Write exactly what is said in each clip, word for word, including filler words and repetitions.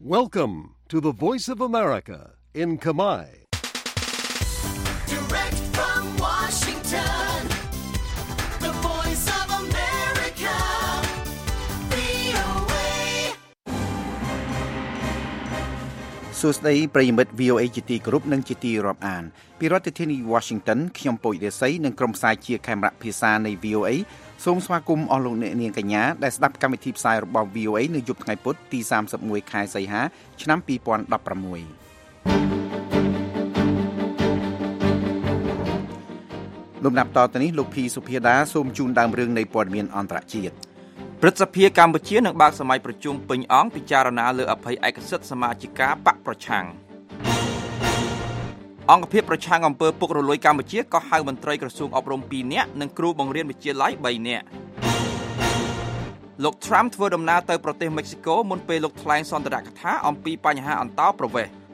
Welcome to the Voice of America in Khmer. Direct from Washington, the Voice of America, វី អូ เอសួស្តីប្រិយមិត្ត វី អូ เอ ជាទីគោរពនិងជាទីរាប់អានពីរដ្ឋធានី Washington ខ្ញុំពូចរាសីនិងក្រុមផ្សាយជាខេមរៈភាសានៃ វី អូ เอ សូមស្វាគមន៍អស់លោកអ្នកនាងកញ្ញាដែលស្ដាប់កម្មវិធីផ្សាយរបស់ វី អូ เอ នៅយប់ថ្ងៃពុធទីសាមសិបមួយខែសីហាឆ្នាំពីរពាន់ដប់ប្រាំមួយលំដាប់តទៅនេះលោកភីសុភាដាសូមជូនដើមរឿងនៃព័ត៌មានអន្តរជាតិព្រឹទ្ធសភាកម្ពុជានឹងបើកសម័យប្រជុំពេញអង្គពិចារណាលើអភ័យឯកសិទ្ធិសមាជិកាបកប្រឆាំងអង្គភាពប្រឆាំងអំពើពុករលួយកម្ពុជាក៏ហៅមន្ត្រីក្រសួងអប់រំពីរនាក់និងគ្រូបង្រៀនវិទ្យាល័យបីនាក់លោក Trump ធ្វើដំណើរទៅប្រទេសមិចស៊ីកូមុនពេលលោកថ្លែងសន្ទរកថាអំពីបញ្ហាអន្តោប្រវេសន៍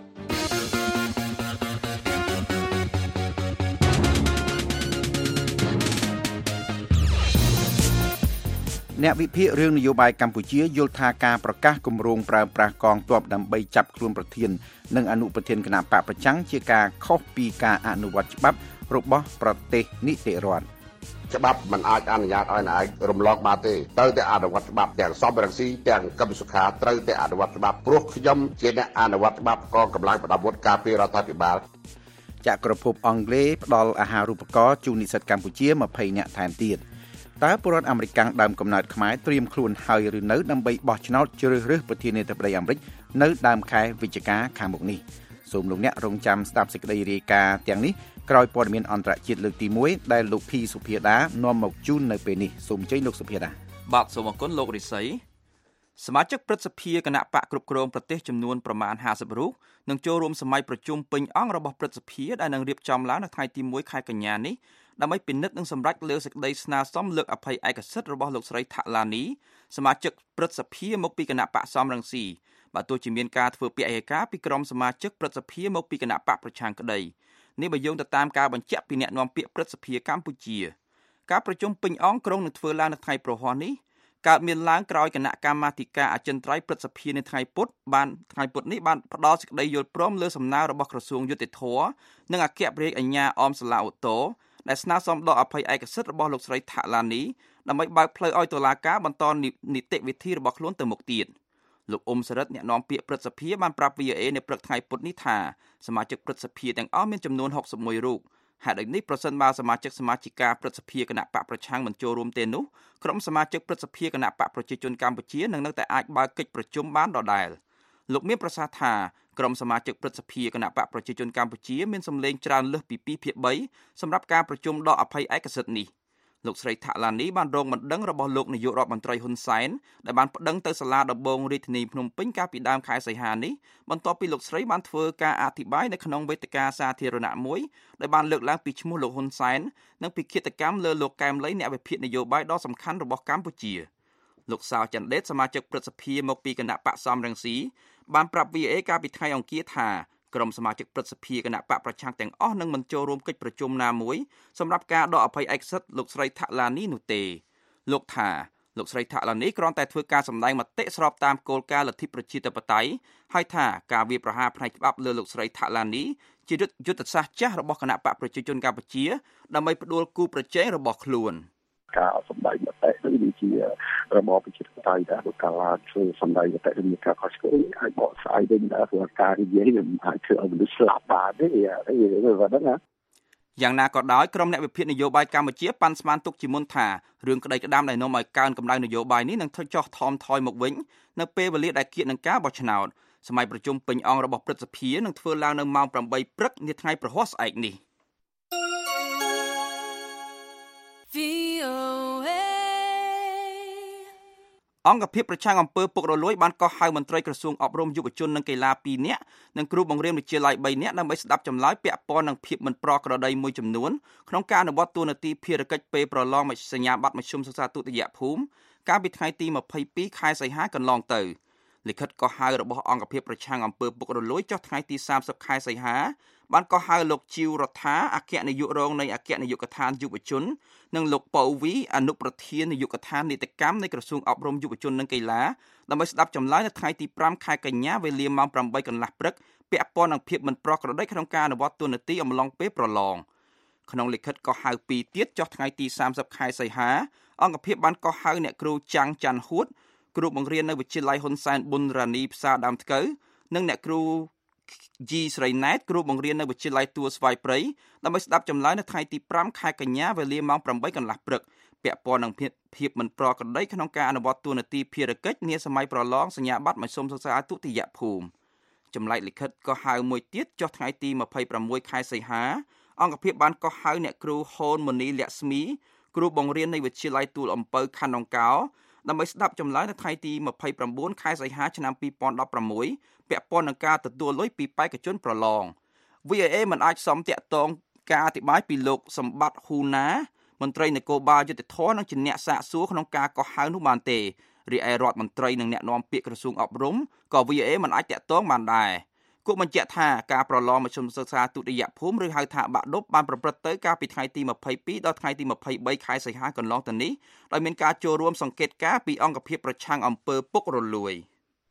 អ្នកវិភាគរឿងនយោបាយកម្ពុជាយល់ថាការប្រកាសគម្រោងប្រើប្រាស់កងទ័ពដើម្បីចាប់ខ្លួនប្រធាននិងអនុប្រធានគណៈបកប្រឆាំងជាការខុសពីការអនុវត្តច្បាប់របស់ប្រទេសនីតិរដ្ឋច្បាប់មិនអាចអនុញ្ញាតឲ្យអ្នកឯងរំលងបានទេត្រូវតែអនុវត្តច្បាប់ទាំងសំរងស៊ីទាំងកម្មសុខាត្រូវតែអនុវត្តច្បាប់ព្រោះខ្ញុំជាអ្នកអនុវត្តច្បាប់កងកម្លាំងប្រដាប់អាវុធការពាររដ្ឋាភិបាលចក្រភពអង់គ្លេសផ្ដល់អាហារូបករណ៍ជូននិស្សិតកម្ពុជាម្ភៃនាក់ថែមទៀតតើពលរដ្ឋអាមេរិកដើមកំណើតខ្មែរត្រៀមខ្លួនហើយឬនៅដើម្បីបោះឆ្នោតជ្រើសរើសប្រធានាធិបតីអាមេរិកនៅដើមខែវិច្ឆិកាខាងមុខនេះសូមលោកអ្នករងចាំស្ដាប់សេចក្តីរាយការណ៍ទាំងនេះក្រោយព័ត៌មានអន្តរជាតិលើកទីមួយដែលលោកភីសុភាដានាំមកជូននៅពេលនេះសូមអញ្ជើញលោកសុភាដាបាទសូមអរគុណលោករិស័យសមាជិកព្រឹទ្ធសភាគណៈបកគ្រប់គ្រងប្រទេសចំនួនប្រមាណห้าสิบរូបនឹងចូលរួមសម័យប្រជុំពេញអង្គរបស់ព្រឹទ្ធសភាដែលនឹងរៀបចំឡើងនៅថ្ងៃទីមួយខែកញ្ញានេះដើម្បីពិនិត្យនិងសម្រេចលើសេចក្តីស្នើសុំលើកអភ័យឯកសិទ្ធិរបស់លោកស្រីថាឡានីសមាជិកព្រឹទ្ធសភាមកពីគណៈបកសំរងស៊ីបើទោះជាមានការធ្វើពាក្យឯកការពីក្រុមសមាជិកព្រឹទ្ធសភាមកពីគណៈបកប្រឆាំងក្តីនេះបើយោងទៅតាមការបញ្ជាក់ពីអ្នកនាំពាក្យព្រឹទ្ធសភាកម្ពុជាការប្រជុំពេញអង្គក្រុងនឹងធ្វើឡើងនៅថ្ងៃប្រហ័សនេះកើតមានឡើងក្រោយគណៈកម្មាធិការអចិន្ត្រៃយ៍ព្រឹទ្ធសភានៅថ្ងៃពុធបានថ្ងៃពុធនេះបានផ្ដល់សេចក្តីយល់ព្រមលើសំណើរបស់ក្រសួងយុតិធម៌និងអគ្គព្រះរាជអាជ្ញាអមសាឡាអូតូដែលស្នើសុំដកអភ័យឯកសិទ្ធិរបស់លោកស្រីថាឡានីដើម្បីបើកផ្លូវឲ្យតុលាការបន្តនីតិវិធីរបស់ខ្លួនទៅមុខទៀតលោកអ៊ុំសរិទ្ធអ្នកនាំពាក្យព្រឹទ្ធសភាបានប្រាប់ វី អូ เอ នៅព្រឹកថ្ងៃពុធនេះថាសមាជិកព្រឹទ្ធសភាទាំងអស់មានចំនួនหกสิบเอ็ดរូបហេតុដូចនេះប្រសិនបើសមាជិកសមាជិកាព្រឹទ្ធសភាគណៈបកប្រឆាំងមិនចូលរួមទេនោះក្រុមសមាជិកព្រឹទ្ធសភាគណៈបកប្រជាជនកម្ពុជានឹងនៅតែអាចបើកកិច្ចប្រជុំបានដដែលលោកមានប្រសាសន៍ថាក្រុមសមាជិកព្រឹទ្ធសភាគណៈបកប្រជាជនកម្ពុជាមានសម្លេងច្រើនលើសពីពីរភាគបីសម្រាប់ការប្រជុំដកអភ័យឯកសិទ្ធិនេះលោកស្រីថាឡានីបានរងបណ្ដឹងរបស់លោកនាយករដ្ឋមន្ត្រីហ៊ុនសែនដែលបានប្តឹងទៅសាលាដំបងរាជធានីភ្នំពេញកាលពីដើមខែសីហានេះបន្ទាប់ពីលោកស្រីបានធ្វើការអធិប្បាយនៅក្នុងវេទិកាសាធារណៈមួយដែលបានលើកឡើងពីឈ្មោះលោកហ៊ុនសែននិងពីឃាតកម្មលើលោកកែមលីអ្នកវិភាគនយោបាយដ៏សំខាន់របស់កម្ពុជាលោកសៅចន្ទដេតសមាជិកព្រឹទ្ធសភាមកពីគណៈបកសំរងស៊ីបានប្រាប់ វី អូ เอ កាលពីថ្ងៃអង្គារថាក្រុមសមាជិកព្រឹទ្ធសភាគណៈបកប្រឆាំងទាំងអស់នឹងមិនចូលរួមកិច្ចប្រជុំណាមួយសម្រាប់ការដកអភ័យឯកសិទ្ធិលោកស្រីថាឡានីនោះទេលោកថាលោកស្រីថាឡានីគ្រាន់តែធ្វើការសម្ដែងមតិស្របតាមគោលការណ៍លទ្ធិប្រជាធិបតេយ្យហើយថាការវាយប្រហារផ្នែកច្បាប់លើលោកស្រីថាឡានីជាយុទ្ធសាស្ត្រចាស់របស់គណៈបកប្រជាជនកម្ពុជាដើម្បីផ្ដួលគូប្រជែងរបស់ខ្លួនការសម្ដែងមតិនេះជារបបប្រជាធិបតេយ្យដែលកាលធ្វើសម្ដែងមតិឬមានការខុសឆ្គងអាចបកស្រាយវិញដែរព្រោះការនិយាយវាមិនអាចធ្វើឲ្យមនុស្សស្លាប់បានទេហើយវាហ្នឹងណាយ៉ាងណាក៏ដោយក្រុមអ្នកវិភាគនយោបាយកម្ពុជាប៉ាន់ស្មានទុកជាមុនថារឿងក្តីក្តាមដែលនាំឲ្យកើនកម្ដៅនយោបាយនេះនឹងចុះថមថយមកវិញនៅពេលវេលាដែលគៀកនឹងការបោះឆ្នោតសម័យប្រជុំពេញអង្គរបស់ព្រឹទ្ធសភានឹងធ្វើឡើងនៅម៉ោងប្រាំបីព្រឹកនាថ្ងៃប្រហ័សស្អែកនេះអង្គភាពប្រឆាំងអំពើពុករលួយបានកោះហៅមន្ត្រីក្រសួងអប់រំយុវជននិងកីឡាពីរនាក់និងគ្រូបង្រៀនវិទ្យាល័យបីនាក់ដើម្បីស្ដាប់ចម្លើយពាក់ព័ន្ធនឹងភាពមិនប្រក្រតីមួយចំនួនក្នុងការអនុវត្តតួនាទីភារកិច្ចពេលប្រឡងសញ្ញាបត្រមធ្យមសិក្សាទុតិយភូមិកាលពីថ្ងៃទីម្ភៃពីរខែសីហាកន្លងទៅលិខិតកោះហៅរបស់អង្គភាពប្រឆាំងអំពើពុករលួយចុះថ្ងៃទីសាមសិបខែសីហាបានកោះហៅលោកជីវរដ្ឋាអគ្គនាយករងនៃអគ្គនាយកដ្ឋានយុវជននិងលោកប៉ូវីអនុប្រធាននាយកដ្ឋាននីតិកម្មនៃក្រសួងអប់រំយុវជននិងកីឡាដើម្បីស្ដាប់ចម្លើយនៅថ្ងៃទីប្រាំខែកញ្ញាវេលាម៉ោងប្រាំបីកន្លះព្រឹកពាក់ព័ន្ធនឹងភាពមិនប្រក្រតីក្នុងការអនុវត្តតួនាទីអំឡុងពេលប្រឡងក្នុងលិខិតកោះហៅពីរទៀតចុះថ្ងៃទីសាមសិបខែសីហាអង្គភាពបានកោះហៅអ្នកគ្រូចាំងច័ន្ទហួតគ្រូបង្រៀននៅវិទ្យាល័យហ៊ុនសែនប៊ុនរ៉ានីផ្សារដើមថ្កូវនិងអ្នកគ្រូជីស្រីណែតគ្រូបង្រៀននៅវិទ្យាល័យទួលស្វាយព្រៃដើម្បីស្ដាប់ចម្លើយនៅថ្ងៃទីប្រាំខែកញ្ញាវេលាម៉ោងប្រាំបីកន្លះព្រឹកពាក់ព័ន្ធនឹងភាពមិនប្រក្រតីក្នុងការអនុវត្តតួនាទីភារកិច្ចនាសម័យប្រឡងសញ្ញាបត្រមធ្យមសិក្សាទុតិយភូមិចម្លែកលិខិតក៏ហៅមួយទៀតចុះថ្ងៃទីម្ភៃប្រាំមួយខែសីហាអង្គភាពបានកោះហៅអ្នកគ្រូហូនមូនីលក្ស្មីគ្រូបង្រៀននៃវិទ្យាល័យទួលអំពៅខណ្ឌអង្កោដើម្បីស្ដាប់ចម្លើយនៅថ្ងៃទីម្ភៃប្រាំបួនខែសីហាឆ្នាំពីរពាន់ដប់ប្រាំមួយពាក់ព័ន្ធនឹងការទទួលលុយពីបេក្ខជនប្រឡង វី អេ អេ មិនអាចសមតាក់ទងការអធិប្បាយពីលោកសម្បត្តិហ៊ូណាមន្ត្រីនគរបាលយុតិធម៌និងជាអ្នកសាកសួរក្នុងការកោះហៅនោះបានទេរីឯរដ្ឋមន្ត្រីនិងអ្នកនាំពាក្យក្រសួងអប់រំក៏ វី អេ អេ មិនអាចតាក់ទងបានដែរគួរបញ្ជាក់ថាការប្រឡងមធ្យមសិក្សាទុតិយភូមិឬហៅថាបាក់ឌុបបានប្រព្រឹត្តទៅកាលពីថ្ងៃទីម្ភៃពីរដល់ថ្ងៃទីម្ភៃបីខែសីហាកន្លងទៅនេះដោយមានការចូលរួមសង្កេតការណ៍ពីអង្គភាពប្រឆាំងអំពើពុករលួយ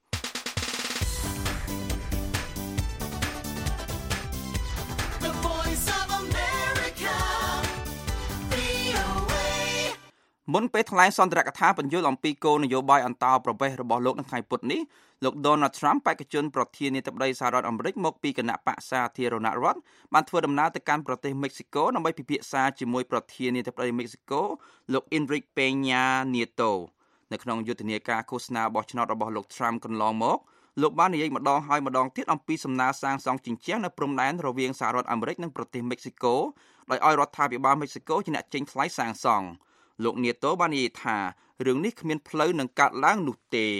មុនពេលថ្លែងសន្ទរកថាបញ្យលអំពីគោលនយោបាយអន្តោប្រវេសន៍របស់លោកនៅថ្ងៃពុធនេះលោក Donald Trump បេក្ខជនប្រធានាធិបតីសហរដ្ឋអាមេរិកមកពីគណៈបក្សសាធារណរដ្ឋបានធ្វើដំណើរទៅកាន់ប្រទេសមិចស៊ីកូដើម្បីពិភាក្សាជាមួយប្រធានាធិបតីមិចស៊ីកូលោក Enrique Peña Nieto នៅក្នុងយុទ្ធនាការឃោសនាបោះឆ្នោតរបស់លោក Trump កន្លងមកលោកបាននិយាយម្ដងហើយម្ដងទៀតអំពីសំណើសាងសង់ជញ្ជាំងនៅព្រំដែនរវាងសហរដ្ឋអាមេរិកនិងប្រទេសមិចស៊ីកូដោយឲ្យរដ្ឋាភិបាលមិចស៊ីកូជាអ្នកចេញថ្លៃសាងសង់លោកនីតូបាននិយាយថារឿងនេះគ្មានផ្លូវនឹងកាត់ឡើងនោះទេ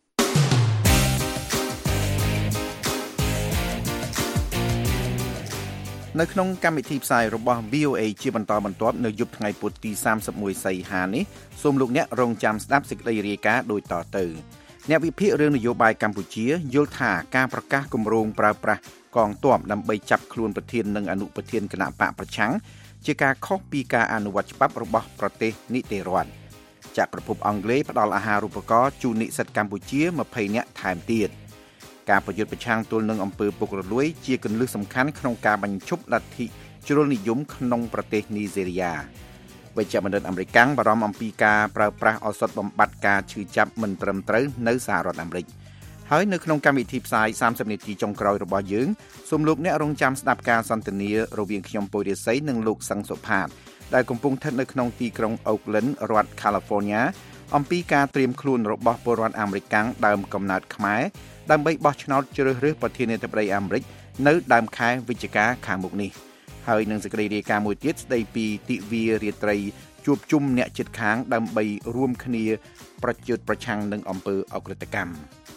នៅក្នុងកម្មវិធីផ្សាយរបស់ វី អូ អេ ជាបន្តបន្ទាប់នៅយប់ថ្ងៃពុធទីសាមសិបមួយសីហានេះសូមលោកអ្នករងចាំស្ដាប់សេចក្តីរាយការណ៍ដូចតទៅអ្នកវិភាគរឿងនយោបាយកម្ពុជាយល់ថាការប្រកាសគម្រោងប្រើប្រាស់កងទ័ពដើម្បីចាប់ខ្លួនប្រធាននិងអនុប្រធានគណៈបកប្រឆាំងជាការខុសពីការអនុវត្តច្បាប់របស់ប្រទេសនីតិរដ្ឋចក្រភពអង់គ្លេសផ្ដល់អាហារូបករណ៍ជូននិស្សិតកម្ពុជាម្ភៃនាក់ថែមទៀតការប្រយុទ្ធប្រឆាំងទល់នឹងអំពើពុករលួយជាគន្លឹះសំខាន់ក្នុងការបញ្ឈប់លទ្ធិជ្រុលនិយមក្នុងប្រទេសនីហ្សេរីយ៉ាវេជ្ជបណ្ឌិតអាមេរិកបារម្ភអំពីការប្រើប្រាស់ឱសថបំបាត់ការឈឺចាប់មិនត្រឹមត្រូវនៅសហរដ្ឋអាមេរិកហើយនៅក្នុងកម្មវិធីផ្សាយសាមសិបនាទីចុងក្រោយរបស់យើងសូមលោកអ្នករងចាំស្ដាប់ការសន្ទនារវាងខ្ញុំពុយរិស័យនិងលោកសឹងសុផាតដែលកំពុងស្ថិតនៅក្នុងទីក្រុង Oakland រដ្ឋ California អំពីការត្រៀមខ្លួនរបស់ពលរដ្ឋអាមេរិកដើមកំណើតខ្មែរដើម្បីបោះឆ្នោតជ្រើសរើសប្រធានាធិបតីអាមេរិកនៅដើមខែវិច្ឆិកាខាងមុខនេះហើយនឹងសេចក្តីរាយការណ៍មួយទៀតស្ដីពីទិវារាត្រីជួបជុំអ្នកជិតខាងដើម្បីរួមគ្នាប្រយុទ្ធប្រឆាំងនឹងអំពើអក្រិតកម្ម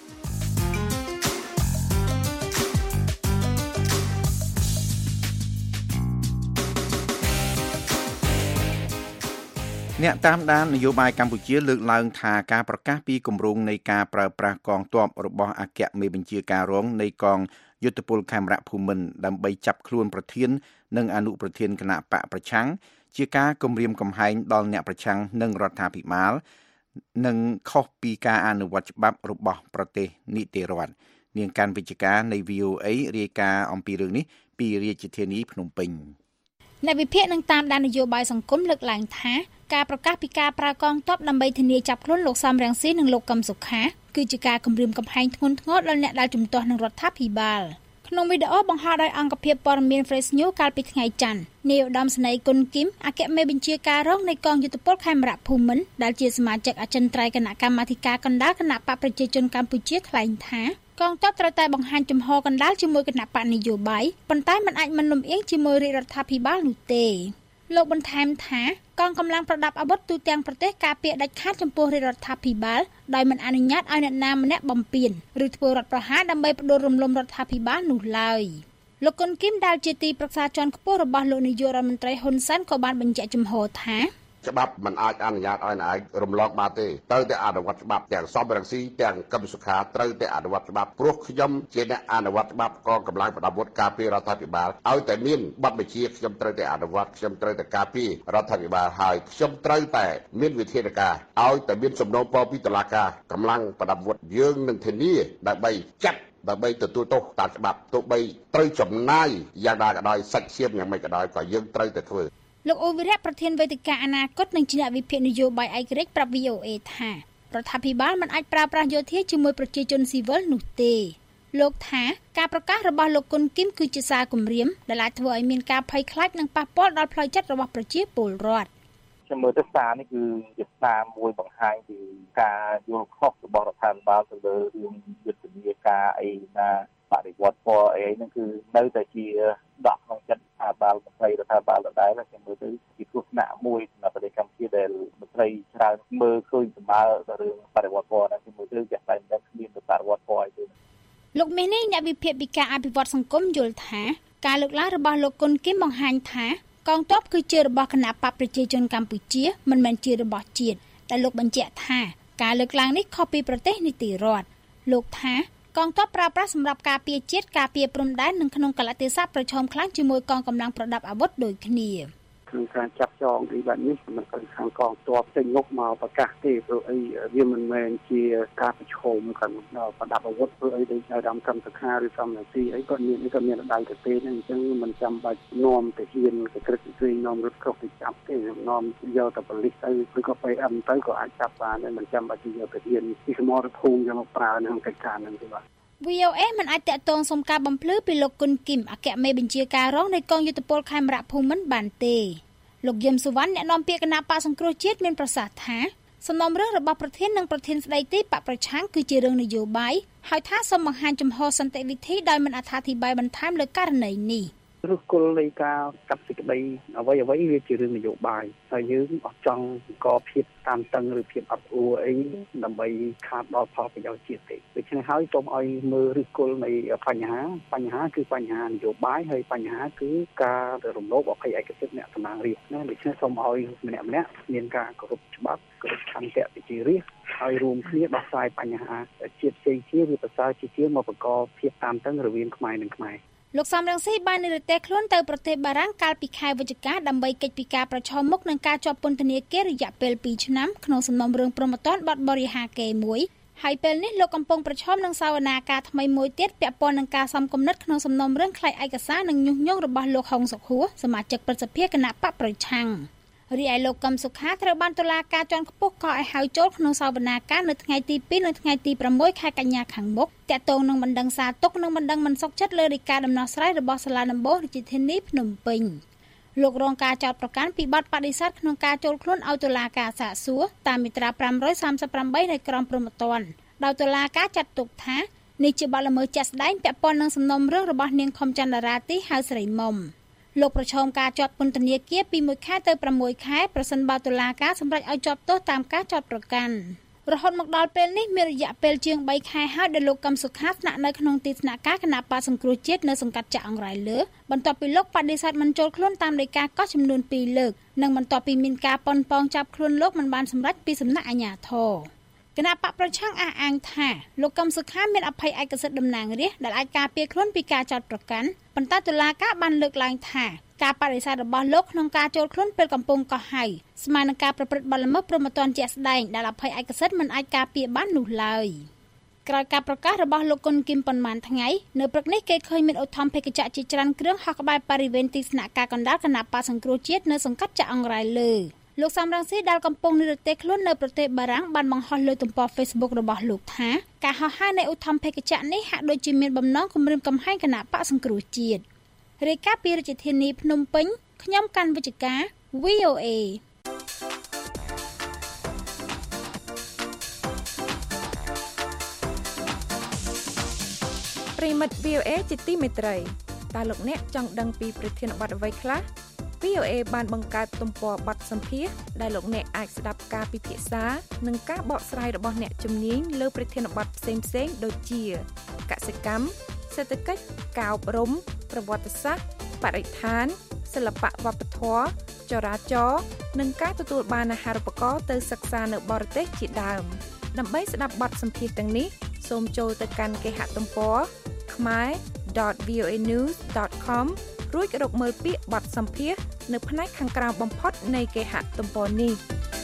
អ្នកតាមដាននយោបាយកម្ពុជាលើកឡើងថាការប្រកាសពីគម្រោងនៃការប្រើប្រាស់កងទ័ពរបស់អគ្គមេបញ្ជាការរងនៃកងយុទ្ធពលខេមរៈភូមិន្ទដើម្បីចាប់ខ្លួនប្រធាននិងអនុប្រធានគណៈបកប្រឆាំងជាការគំរាមកំហែងដល់អ្នកប្រឆាំងនិងរដ្ឋាភិបាលនិងខុសពីការអនុវត្តច្បាប់របស់ប្រទេសនីតិរដ្ឋនាងកាន់វិជ្ជការនៃ វី អូ អេ រាយការណ៍អំពីរឿងនេះពីរាជធានីភ្នំពេញអ្នកវិភាគនឹងតាមដាននយោបាយសង្គមលើកឡើងថាការប្រកាសពីការប្រើកងទ័ពដើម្បីធានាចាប់ខ្លួនលោកសំរងស៊ីនិងលោកកឹមសុខាគឺជាការគំរាមកំហែងធ្ងន់ធ្ងរដល់អ្នកដែលជំទាស់នឹងរដ្ឋាភិបាលក្នុងវីដេអូបង្ហោះដោយអង្គភាពព័ត៌មាន Fresh News កាលពីថ្ងៃច័ន្ទនាយឧត្តមសេនីយ៍គុណគីមអគ្គមេបញ្ជាការរងនៃកងយុទ្ធពលខេមរៈភូមិន្ទដែលជាសមាជិកអចិន្ត្រៃយ៍គណៈកម្មាធិការកណ្ដាលគណៈបកប្រជាជនកម្ពុជាថ្លែងថាកងទ័ពត្រូវតែបង្ហាញជំហរកណ្ដាលជាមួយគណៈបកនយោបាយប៉ុន្តែមិនអាចមិនលំអៀងជាមួយរាជរដ្ឋាភិបាលនោះទេលោកបន្ថែមថាកងកម្លាំងប្រដាប់អាវុធទូទាំងប្រទេសការពារដាច់ខាតចំពោះរាជរដ្ឋាភិបាលដោយមិនអនុញ្ញាតឲ្យអ្នកណាម្នាក់បំពានឬធ្វើរដ្ឋប្រហារដើម្បីផ្ដួលរំលំរដ្ឋាភិបាលនោះឡើយលោកគុនគីមដែលជាទីប្រឹក្សាជាន់ខ្ពស់របស់លោកនាយករដ្ឋមន្ត្រីហ៊ុនសែនក៏បានបញ្ជាក់ជំហរថាច្បាប់មិនអាចអនុញ្ញាតឲ្យអ្នកឯងរំលងបានទេត្រូវតែអនុវត្តច្បាប់ទាំងសំរងស៊ីទាំងកម្មសុខាត្រូវតែអនុវត្តច្បាប់ព្រោះខ្ញុំជាអ្នកអនុវត្តច្បាប់កងកម្លាំងប្រដាប់អាវុធការពាររដ្ឋាភិបាលឲ្យតែមានបទបញ្ជាខ្ញុំត្រូវតែអនុវត្តខ្ញុំត្រូវតែការពាររដ្ឋាភិបាលហើយខ្ញុំត្រូវតែមានវិធានការឲ្យតែមានសំណូមពរពីតុលាការកម្លាំងប្រដាប់អាវុធយើងនឹងធានាដើម្បីចាត់ដើម្បីទទួលទោសតាមច្បាប់ទោះបីត្រូវចំណាយយ៉ាងណាក៏ដោយសាច់ឈាមយ៉ាងម៉េចក៏ដោយក៏យើងត្រូវតែធ្វើលោកអូវិរៈប្រធានវេទិកាអនាគតនិងជាអ្នកវិភាគនយោបាយឯករាជ្យប្រាប់ វី អូ អេ ថារដ្ឋាភិបាលមិនអាចប្រើប្រាស់យោធាជាមួយប្រជាជនស៊ីវិលនោះទេលោកថាការប្រកាសរបស់លោកគុនគីមគឺជាសារគំរាមដែលអាចធ្វើឲ្យមានការភ័យខ្លាចនិងប៉ះពាល់ដល់ផ្លូវចិត្តរបស់ប្រជាពលរដ្ឋខ្ញុំមើលទៅសារនេះគឺជាសារមួយបង្ហាញពីការយល់ខុសរបស់រដ្ឋាភិបាលទៅលើរឿងយុទ្ធនាការអីណាបដិវត្តពណ៌អីហ្នឹងគឺនៅតែជាដកក្នុងចិត្តរដ្ឋាភិបាលមន្ត្រីរដ្ឋាភិបាលដដែលខ្ញុំមើលទៅជាគ្រោះថ្នាក់មួយសម្រាប់ប្រទេសកម្ពុជាដែលមន្ត្រីច្រើនមើលឃើញសម្បើដល់រឿងបដិវត្តពណ៌ហ្នឹងខ្ញុំមើលទៅចាស់តែមិនគ្មានបដិវត្តពណ៌អីទេលោកមេនេះអ្នកវិភាគពីការអភិវឌ្ឍសង្គមយល់ថាការលើកឡើងរបស់លោកគុនគីមបង្ហាញថាកងទ័ពគឺជារបស់គណបកប្រជាជនកម្ពុជាមិនមែនជារបស់ជាតិតែលោកបញ្ជាក់ថាការលើកឡើងនេះខុសពីប្រទេសនីតិរដ្ឋលោកថាកងទ័ពប្រើប្រាស់សម្រាប់ការពារជាតិការពារព្រំដែននិងក្នុងកលៈទេសៈប្រឈមខ្លាំងជាមួយកងកម្លាំងប្រដាប់អាវុធដូចគ្នាក្នុងការចាប់ចងពីបែបនេះមិនទៅខាងកងទ័ពចេញងប់មកប្រកាសទេព្រោះអីវាមិនមែនជាការប្រឈមខាងប្រដាប់អាវុធព្រោះអីដូចឲ្យដំកម្មសខាឬសំណាទីអីក៏មានក៏មានដៃទៅទេហ្នឹងអញ្ចឹងមិនចាំបាច់នាំទៅហ៊ានទៅក្រឹតទៅនាំរត់ខុសទៅចាប់ទេនាំយកទៅប៉ូលីសទៅឬក៏ ពី អឹម ទៅក៏អាចចាប់បានដែរមិនចាំបាច់យកទៅហ៊ានពីសមរភូមិយកមកប្រើក្នុងកិច្ចការហ្នឹងទេបាទវី អូ អេ មិនអាចតាក់ទងសុំការបំភ្លឺពីលោកគុនគីមអគ្គមេបញ្ជាការរងនៃកងយុទ្ធពលខេមរៈភូមិន្ទបានទេលោកយឹមសុវណ្ណអ្នកនាំពាក្យគណៈបកសង្គ្រោះជាតិមានប្រសាសន៍ថាសំណុំរឿងរបស់ប្រធាននិងប្រធានស្ដីទីបកប្រឆាំងគឺជារឿងនយោបាយហើយថាសូមបង្ហាញចំហសន្តិវិធីដោយមិនអត្ថាធិប្បាយបន្ថែមលើករណីនេះឬគល់នៃការកាត់សេចក្តីអ្វីអ្វីវាជារឿងនយោបាយហើយយើងអត់ចង់កភាពតាមតឹងឬភាពអត់អួរអីដើម្បីខាតដល់ផលប្រយោជន៍ជាតិទេដូច្នេះហើយសូមឲ្យមើលឬគល់នៃបញ្ហាបញ្ហាគឺបញ្ហានយោបាយហើយបញ្ហាគឺការរំលោភអភ័យឯកសិទ្ធិអ្នកតំណាងរាស្ត្រណាដូច្នេះសូមឲ្យម្នាក់ម្នាក់មានការគោរពច្បាប់គោរពឆន្ទៈប្រជារាស្ត្រហើយរួមគ្នាដោះស្រាយបញ្ហាជាតិផ្សេងជាវាប្រសើរជាជាងមកបង្កភាពតាមតឹងរវាងខ្មែរនិងខ្មែរលោកសំរងស៊ីបាននិរទេសខ្លួនទៅប្រទេសបារាំងកាលពីខែវិច្ឆិកាដើម្បីកិច្ចពិការប្រឈមមុខនឹងការជាប់ពន្ធនាគាររយៈពេលពីរឆ្នាំក្នុងសំណុំរឿងព្រហ្មទណ្ឌបទបរិហាកេរមួយហើយពេលនេះលោកកំពុងប្រឈមនឹងសវនាការថ្មីមួយទៀតពាក់ព័ន្ធនឹងការសំគំនិតក្នុងសំណុំរឿងក្លែងឯកសារនិងញុះញង់របស់លោកហុងសុខួរសមាជិកព្រឹទ្ធសភាគណៈបកប្រឆាំងរីឯលោកកឹមសុខាត្រូវបានតុលាការជាន់ខ្ពស់កោះឲ្យហៅចូលក្នុងសវនាការនៅថ្ងៃទីពីរនិងថ្ងៃទីប្រាំមួយខែកញ្ញាខាងមុខតាក់ទងនឹងបណ្ដឹងសារទុកនិងបណ្ដឹងមិនសុខចិត្តលើដីកាដំណោះស្រាយរបស់សាលាដំបូងរាជធានីភ្នំពេញលោករងការចោទប្រកាន់ពីបទបដិសេធក្នុងការចូលខ្លួនឲ្យតុលាការសាកសួរតាមមាត្រាប្រាំរយសាមសិបប្រាំបីនៃក្រមព្រហ្មទណ្ឌដោយតុលាការចាត់ទុកថានេះជាបទល្មើសជាក់ស្ដែងពាក់ព័ន្ធនឹងសំណុំរឿងរបស់នាងខំចន្ទរាទីហៅស្រីមុំលោកប្រឈមការជាប់ពន្ធនាគារពីមួយខែទៅប្រាំមួយខែប្រសិនបើតុលាការសម្រេចឲ្យជាប់ទោសតាមការចោទប្រកាន់រហូតមកដល់ពេលនេះមានរយៈពេលជាងបីខែហើយដែលលោកកឹមសុខាស្នាក់នៅក្នុងទីស្នាក់ការគណៈបកសង្គ្រោះជាតិនៅសង្កាត់ចាក់អង្រៃលើបន្ទាប់ពីលោកបដិសេធមិនចូលខ្លួនតាមដីកាកោះចំនួនពីរលើកនិងបន្ទាប់ពីមានការប៉ុនប៉ងចាប់ខ្លួនលោកមិនបានសម្រេចពីសំណាក់អាជ្ញាធរគណៈបកប្រឆាំងអះអាងថាលោកកឹមសុខាមានអភ័យឯកសិទ្ធិតំណាងរាស្ត្រដែលអាចការពារខ្លួនពីការចោទប្រកាន់ប៉ុន្តែតុលាការបានលើកឡើងថាការបដិសេធរបស់លោកក្នុងការចូលខ្លួនពេលកំពុងកោះហៅស្មើនឹងការប្រព្រឹត្តបទល្មើសព្រហ្មទណ្ឌជាក់ស្ដែងដែលអភ័យឯកសិទ្ធិមិនអាចការពារបាននោះឡើយក្រោយការប្រកាសរបស់លោកគុនគីមប៉ុន្មានថ្ងៃនៅព្រឹកនេះគេឃើញមានឧទ្ធម្ភាគចក្រជាច្រើនគ្រឿងហោះក្បែរបរិវេណទីស្នាក់ការកណ្ដាលគណៈបកសង្គ្រោះជាតិនៅសង្កាត់ចាក់អង្រៃលើលោកសំរងស៊ីដែលកំពុងនិរទេសខ្លួននៅប្រទេសបារាំងបានបង្ហោះលើទំព័រ Facebook របស់លោកថាការហោះហើរនៃឧទ្ធម្ភាគចក្រនេះហាក់ដូចជាមានបំណងគំរាមកំហែងគណៈបកសង្គ្រោះជាតិរាយការណ៍ពីរាជធានីភ្នំពេញខ្ញុំកាន់វិជ្ជការ វី អូ អេប្រិមិត្ត វី អូ អេ ជាទីមេត្រីតើលោកអ្នកចង់ដឹងពីប្រធានបទអ្វីខ្លះ វី អូ អេ បានបង្កើតទំព័របទសម្ភាសន៍ដែលលោកអ្នកអាចស្ដាប់ការពិភាក្សានិងការបកស្រាយរបស់អ្នកជំនាញលើប្រធានបទផ្សេងៗដូចជាកសិកម្មសេដ្ឋកិច្ចការអប់រំប្រវត្តិសាស្ត្របរិស្ថានសិល្បៈវប្បធម៌ចរាចរណ៍និងការទទួលបានអាហារូបករណ៍ទៅសិក្សានៅបរទេសជាដើមដើម្បីស្ដាប់បទសម្ភាសន៍ទាំងនេះសូមចូលទៅកាន់គេហទំព័រ khmer dot v o a news dot com រួចរកមើលពាក្យបទសម្ភាសន៍នៅផ្នែកខាងក្រោមបំផុតនៃគេហទំព័រនេះ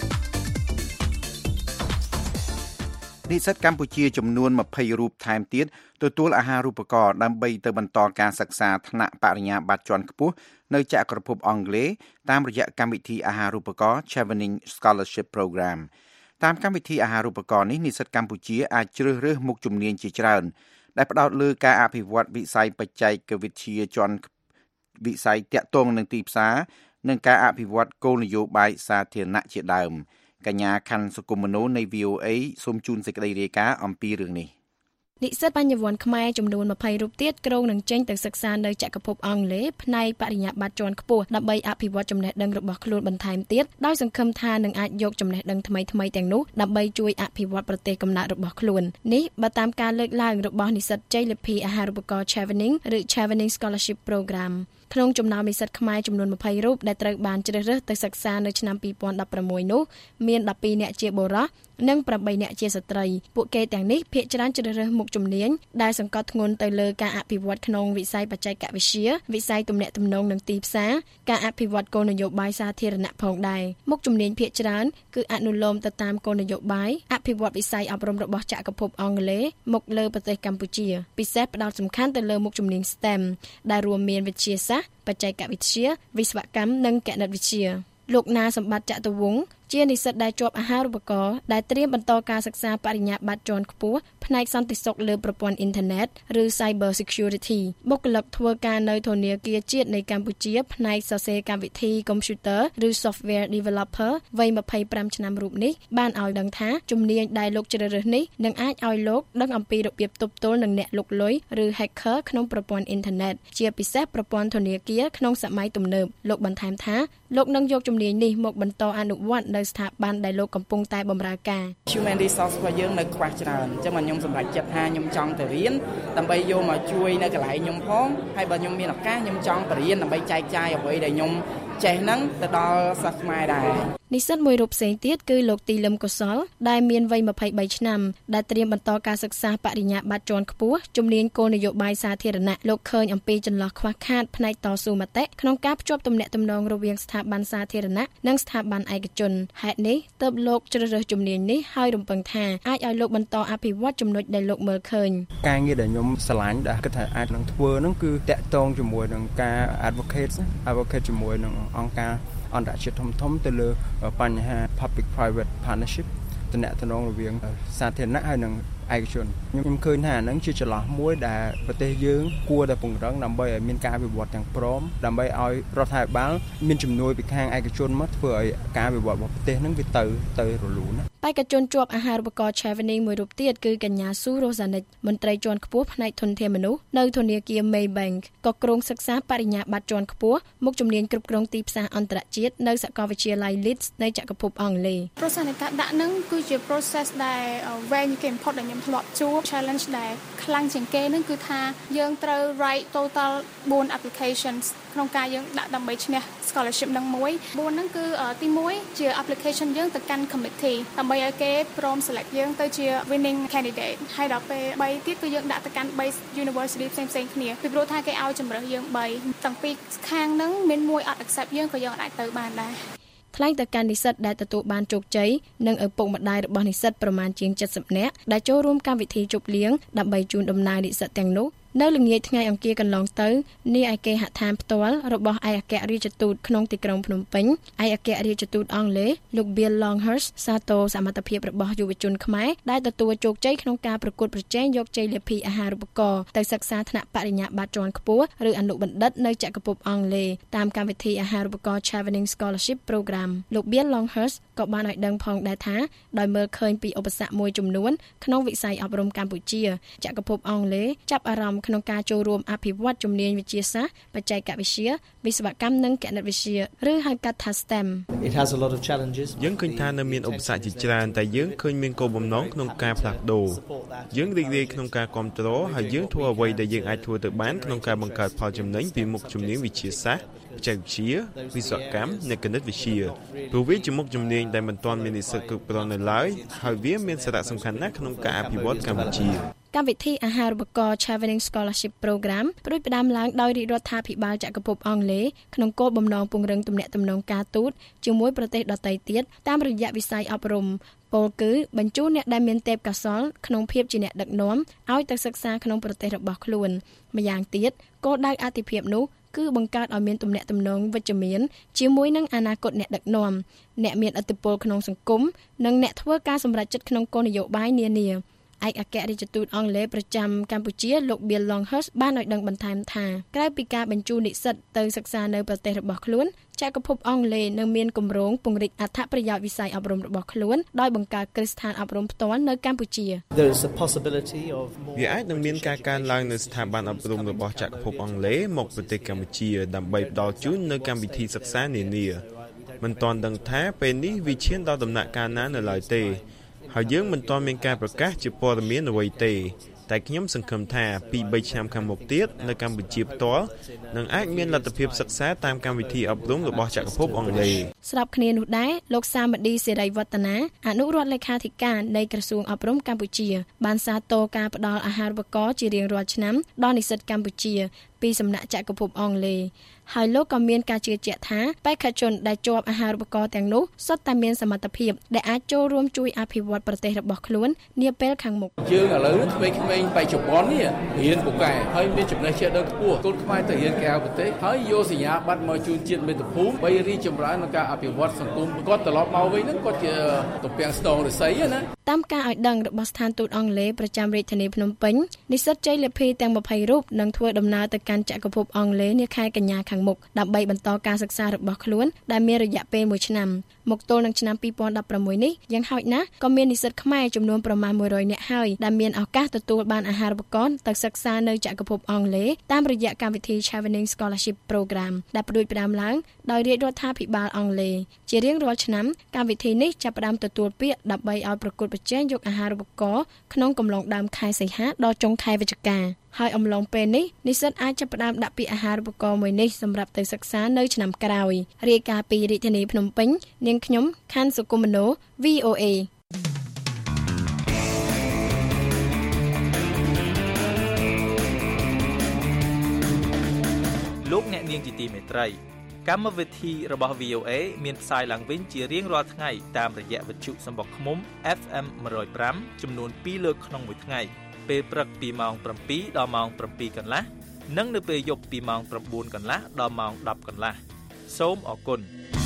និស្សិតកម្ពុជាចំនួនยี่สิบរូបថែមទៀតទទួលអាហារូបករណ៍ដើម្បីទៅបន្តការសិក្សាថ្នាក់បរិញ្ញាបត្រជាន់ខ្ពស់នៅចក្រភពអង់គ្លេសតាមរយៈកម្មវិធីអាហារូបករណ៍ Chevening Scholarship Program តាមកម្មវិធីអាហារូបករណ៍នេះនិស្សិតកម្ពុជាអាចជ្រើសរើសមុខជំនាញជាច្រើនដែលផ្ដោតលើការអភិវឌ្ឍវិស័យបច្ចេកវិទ្យាជាន់វិស័យតាក់ទងនឹងទីផ្សារនិងការអភិវឌ្ឍគោលនយោបាយសាធារណៈជាដើមកញ្ញាខាន់សុគមនោនៃ វី អូ អេ សូមជូនសេចក្តីរាយការណ៍អំពីរឿងនេះនិស្សិតបញ្ញវន្តខ្មែរចំនួនยี่สิบរូបទៀតក្រុងនឹងចេញទៅសិក្សានៅចក្រភពអង់គ្លេសផ្នែកបរិញ្ញាបត្រជាន់ខ្ពស់ដើម្បីអភិវឌ្ឍចំណេះដឹងរបស់ខ្លួនបន្ថែមទៀតដោយសង្ឃឹមថានឹងអាចយកចំណេះដឹងថ្មីៗទាំងនោះដើម្បីជួយអភិវឌ្ឍប្រទេសកំណើតរបស់ខ្លួននេះបើតាមការលើកឡើងរបស់និស្សិតជ័យលាភីអាហារូបករណ៍ Chevening ឬ Chevening Scholarship Programក្នុងចំណោមនិស្សិតខ្មែរចំនួនยี่สิบរូបដែលត្រូវបានជ្រើសរើសទៅសិក្សានៅឆ្នាំยี่สิบสิบหกនោះមានដប់ពីរនាក់ជាបុរសនិងแปดនាក់ជាស្ត្រីពួកគេទាំងនេះភាគច្រើនជ្រើសរើសមុខជំនាញដែលសង្កត់ធ្ងន់ទៅលើការអភិវឌ្ឍក្នុងវិស័យបច្ចេកវិទ្យាវិស័យទំនាក់ទំនងនិងទីផ្សារការអភិវឌ្ឍគោលនយោបាយសាធារណៈផងដែរមុខជំនាញភាគច្រើនគឺអនុលោមទៅតាមគោលនយោបាយអភិវឌ្ឍវិស័យអប់រំរបស់ចក្រភពអង់គ្លេសមកលើប្រទេសកម្ពុជាពិសេសផ្ដោតសំខាន់ទៅលើមុខជំនាញ ស្ទេម ដែលរួមមានវិទ្យាសាស្ត្របច្ចេកវិទ្យាវិស្វកម្មនិងគណិតវិទ្យាលោកណាសម្បត្តិចតុវង្សជានិស្សិតដែលជាប់អាហារូបករណ៍ដែលត្រៀមបន្តការសិក្សាបរិញ្ញាបត្រជាន់ខ្ពស់ផ្នែកសន្តិសុខលើប្រព័ន្ធអ៊ីនធឺណិតឬ Cyber Security បុគ្គលិកធ្វើការនៅធនាគារជាតិនៃកម្ពុជាផ្នែកសរសេរកម្មវិធីកុំព្យូទ័រឬ Software Developer វ័យยี่สิบห้าឆ្នាំរូបនេះបានឲ្យដឹងថាជំនាញដែលលោកជ្រើសរើសនេះនឹងអាចឲ្យលោកដឹងអំពីរបៀបទប់ទល់នឹងអ្នកលុកលុយឬ Hacker ក្នុងប្រព័ន្ធអ៊ីនធឺណិតជាពិសេសប្រព័ន្ធធនាគារក្នុងសម័យទំនើបលោកបន្ថែមថាលោកនឹងយកជំនាញនេះមកបន្តអនុវត្តនៅស្ថាប័នដែលលោកកំពុងតែបម្រើការ Human Resource របស់យើងនៅខ្វះច្រើនអញ្ចឹងខ្ញុំសម្រេចចិត្តថាខ្ញុំចង់ទៅរៀនដើម្បីយកមកជួយនៅកន្លែងខ្ញុំផងហើយបើខ្ញុំមានឱកាសខ្ញុំចង់បរៀនដើម្បីចែកចាយអ្វីដែលខ្ញុំចេះហ្នឹងទៅដល់សិស្សខ្មែរដែរនិស្សិតមួយរូបផ្សេងទៀតគឺលោកទីលឹមកុសលដែលមានវ័យยี่สิบสามឆ្នាំដែលត្រៀមបន្តការសិក្សាបរិញ្ញាបត្រជាន់ខ្ពស់ជំនាញគោលនយោបាយសាធារណៈលោកឃើញអំពីចន្លោះខ្វះខាតផ្នែកតស៊ូមតិក្នុងការភ្ជាប់ទំនាក់ទំនងរវាងស្ថាប័នសាធារណៈនិងស្ថាប័នឯកជនហេតុនេះទើបលោកជ្រើសរើសជំនាញនេះហើយរំពឹងថាអាចឲ្យលោកបន្តអភិវឌ្ឍចំណុចដែលលោកមើលឃើញការងារដែលខ្ញុំស្រឡាញ់ដែលគិតថាអាចនឹងធ្វើហ្នឹងគឺតាក់ទងជាមួយនឹងការ advocate advocate ជាមួយនឹងអង្គការអន្តរជាតិធំធំទៅលើបញ្ហា public private partnership ទំនាក់ទំនងរវាងសាធារណៈហើយនិងឯកជនខ្ញុំឃើញថាហ្នឹងជាចន្លោះមួយដែលប្រទេសយើងគួរតែពង្រឹងដើម្បីឲ្យមានការវិវត្តទាំងព្រមដើម្បីឲ្យរដ្ឋាភិបាលមានជំនួយពីខាងឯកជនមកធ្វើឲ្យការវិវត្តរបស់ប្រទេសហ្នឹងវាទៅទៅរលូនណាបេក្ខជនជាប់អាហារូបករណ៍ Chevening មួយរូបទៀតគឺកញ្ញាស៊ូរ៉ូសានិចមន្ត្រីជាន់ខ្ពស់ផ្នែកធនធានមនុស្សនៅធនាគារ Maybank ក៏គ្រោងសិក្សាបរិញ្ញាបត្រជាន់ខ្ពស់មុខជំនាញគ្រប់គ្រងទីផ្សារអន្តរជាតិនៅសាកលវិទ្យាល័យ Leeds នៃចក្រភពអង់គ្លេស process នៃការដាក់ហ្នឹងគឺជា process ដែលវែងគេបំផុតដែលខ្ញុំធ្លាប់ជួប challenge ដែលខ្លាំងជាងគេហ្នឹងគឺថាយើងត្រូវ write total four applications ក្នុងការយើងដាក់ដើម្បីឈ្នះ scholarship នឹងមួយfourហ្នឹងគឺទីoneជា application យើងទៅកាន់ committee ដើម្បីឲ្យគេព្រម select យើងទៅជា winning candidate ហើយដល់ពេលthreeទៀតគឺយើងដាក់ទៅកាន់3 university ផ្សេងៗគ្នាពីព្រោះថាគេឲ្យជំរើសយើងthreeទាំងពីរខាងហ្នឹងមានមួយអត់ accept យើងក៏យើងអាចទៅបានដែរថ្លែងទៅកាន់និស្សិតដែលទទួលបានជោគជ័យនិងឪពុកម្ដាយរបស់និស្សិតប្រមាណជាងseventyនាក់ដែលចូលរួមកម្មវិធីជប់លៀងដើម្បីជូនដំណើរនិស្សិតទាំងនោះនៅល្ងាចថ្ងៃអង្គារកន្លងទៅនាយឯកេហដ្ឋានផ្ទាល់របស់ឯកអគ្គរដ្ឋទូតក្នុងទីក្រុងភ្នំពេញឯកអគ្គរដ្ឋទូតអង់គ្លេសលោក Bill Longhurst សាទរសមត្ថភាពរបស់យុវជនខ្មែរដែលទទួលជោគជ័យក្នុងការប្រកួតប្រជែងយកជ័យលាភីអាហារូបករណ៍ទៅសិក្សាថ្នាក់បរិញ្ញាបត្រជាន់ខ្ពស់ឬអនុបណ្ឌិតនៅចក្រភពអង់គ្លេសតាមកម្មវិធីអាហារូបករណ៍ Chevening Scholarship Program លោក Bill Longhurst ក៏បានឲ្យដឹងផងដែរថាដោយមើលឃើញពីឧបសគ្គមួយចំនួនក្នុងវិស័យអប់រំកម្ពុជាចក្រភពអង់គ្លេសចាប់អារម្មណ៍ក្នុងការចូលរួមអភិវឌ្ឍជំនាញវិទ្យាសាស្ត្របច្ចេកវិទ្យាវិស្វកម្មនិងគណិតវិទ្យាឬហៅកាត់ថា ស្ទេម It has a lot of challenges យើងឃើញថានៅមានឧបសគ្គជាច្រើនតែយើងឃើញមានគោលបំណងក្នុងការផ្លាស់ប្ដូរយើងរីករាយក្នុងការគាំទ្រហើយយើងធ្វើអ្វីដែលយើងអាចធ្វើទៅបានក្នុងការបង្កើតផលចំណេញពីមុខជំនាញវិទ្យាសាស្ត្របច្ចេកវិទ្យាវិស្វកម្មនិងគណិតវិទ្យាព្រោះវាជាមុខជំនាញដែលមិនទាន់មាននិស្សិតគ្រប់គ្រាន់នៅឡើយហើយវាមានសារៈសំខាន់ណាស់ក្នុងការអភិវឌ្ឍកម្ពុជាកម្មវិធីអាហារូបករណ៍ Traveling Scholarship Program ផ្ដួចផ្ដើមឡើងដោយរាជរដ្ឋាភិបាលចក្រភពអង់គ្លេសក្នុងគោលបំណងពង្រឹងទំនាក់ទំនងការទូតជាមួយប្រទេសដទៃទៀតតាមរយៈវិស័យអប់រំពលគឺបញ្ជូនអ្នកដែលមានទេពកោសល្យក្នុងភាពជាអ្នកដឹកនាំឲ្យទៅសិក្សាក្នុងប្រទេសរបស់ខ្លួនម្យ៉ាងទៀតគោលដៅអាទិភាពនោះគឺបង្កើតឲ្យមានទំនាក់ទំនងវិជ្ជមានជាមួយនឹងអនាគតអ្នកដឹកនាំអ្នកមានឥទ្ធិពលក្នុងសង្គមនិងអ្នកធ្វើការសម្រេចចិត្តក្នុងគោលនយោបាយនានាឯកអគ្គរដ្ឋទូតអង់គ្លេសប្រចាំកម្ពុជាលោក Bill Longhurst បានឲ្យដឹងបន្ថែមថាក្រៅពីការបញ្ជូននិស្សិតទៅសិក្សានៅប្រទេសរបស់ខ្លួនចក្រភពអង់គ្លេសនៅមានគម្រោងពង្រីកអត្ថប្រយោជន៍វិស័យអប់រំរបស់ខ្លួនដោយបង្កើតគ្រឹះស្ថានអប់រំផ្ទាល់នៅកម្ពុជា There is a possibility of វាអាចនឹងមានការកើនឡើងនៅស្ថាប័នអប់រំរបស់ចក្រភពអង់គ្លេសមកប្រទេសកម្ពុជាដើម្បីផ្ដល់ជូននៅកម្មវិធីសិក្សានានាមិនទាន់ដឹងថាពេលនេះវាឈានដល់ដំណាក់កាលណានៅឡើយទេហើយយើងមិនទាន់មានការប្រកាសជាព័ត៌មានអ្វីទេតែខ្ញុំសង្ឃឹមថាពីរបីឆ្នាំខាងមុខទៀតនៅកម្ពុជាផ្ទាល់នឹងអាចមានលទ្ធភាពសិក្សាតាមកម្មវិធីអប់រំរបស់ចក្រភពអង់គ្លេសស្របគ្នានោះដែរលោកសាមឌីសេរីវឌ្ឍនាអនុរដ្ឋលេខាធិការនៃក្រសួងអប់រំកម្ពុជាបានសាទរការផ្ដល់អាហារូបករណ៍ជារៀងរាល់ឆ្នាំដល់និស្សិតកម្ពុជាពីសំណាក់ចក្រភពអង់គ្លេសហើយលោកក៏មានការជឿជាក់ថាបេក្ខជនដែលជាប់អាហារូបករណ៍ទាំងនោះសុទ្ធតែមានសមត្ថភាពដែលអាចចូលរួមជួយអភិវឌ្ឍប្រទេសរបស់ខ្លួននាពេលខាងមុខយើងឥឡូវក្មេងៗបច្ចុប្បន្ននេះរៀនពូកែហើយមានចំណេះចេះដឹងខ្ពស់កូនខ្មែរទៅរៀនក្រៅប្រទេសហើយយកសញ្ញាបត្រមកជូនជាតិមាតុភូមិបីរីចម្រើនក្នុងការអភិវឌ្ឍសង្គមគាត់ត្រឡប់មកវិញហ្នឹងគាត់ជាតំពាំងស្ទងរិស័យណាតាមការឲ្យដឹងរបស់ស្ថានទូតអង់គ្លេសប្រចាំរាជធានីភ្នំពេញនិស្សិតជ័យលាភីទាំងម្ភៃរូបនឹងធ្វើដំណើរទៅកាន់ចក្រភពអង់គ្លេសនាខែកញ្ញាខាងមុខដើម្បីបន្តការសិក្សារបស់ខ្លួនដែលមានរយៈពេលមួយឆ្នាំមកទល់នឹងឆ្នាំពីរពាន់ដប់ប្រាំមួយនេះយ៉ាងហោចណាស់ក៏មាននិស្សិតខ្មែរចំនួនប្រមាណមួយរយនាក់ហើយដែលមានឱកាសទទួលបានអាហារូបករណ៍ទៅសិក្សានៅចក្រភពអង់គ្លេសតាមរយៈកម្មវិធី Traveling Scholarship Program ដែលផ្ដួចផ្ដើមឡើងដោយរាជរដ្ឋាភិបាលអង់គ្លេសជារៀងរាល់ឆ្នាំកម្មវិធីនេះចាប់ផ្ដើមទទួលពាក្យដើម្បីឲ្យប្រកួតប្រជែងយកអាហារូបករណ៍ក្នុងកំឡុងដើមខែសីហាដល់ចុងខែវិច្ឆិកាហើយអំឡុងពេលនេះនិស្សិតអាចចាប់ផ្ដើមដាក់ពាក្យអាហារូបករណ៍មួយនេះសម្រាប់ទៅសិក្សានៅឆ្នាំក្រោយរាយការណ៍ពីរាជធានីភ្នំពេញនាងខ្ញុំខាន់សុគមនោ វី អូ អេលោកអ្នកនាងជាទីមេត្រីកម្មវិធីរបស់ វី អូ អេ មានផ្សាយឡើងវិញជារៀងរាល់ថ្ងៃតាមរយៈវិទ្យុសំបុកឃ្មុំ អេហ្វ អេម one oh five ចំនួនពីរលើកក្នុងមួយថ្ងៃពេលព្រឹកពីម៉ោងsevenដល់ម៉ោងsevenកន្លះនិងនៅពេលយប់ពីម៉ោងnineកន្លះដល់ម៉ោងtenកន្លះសូមអរគុណ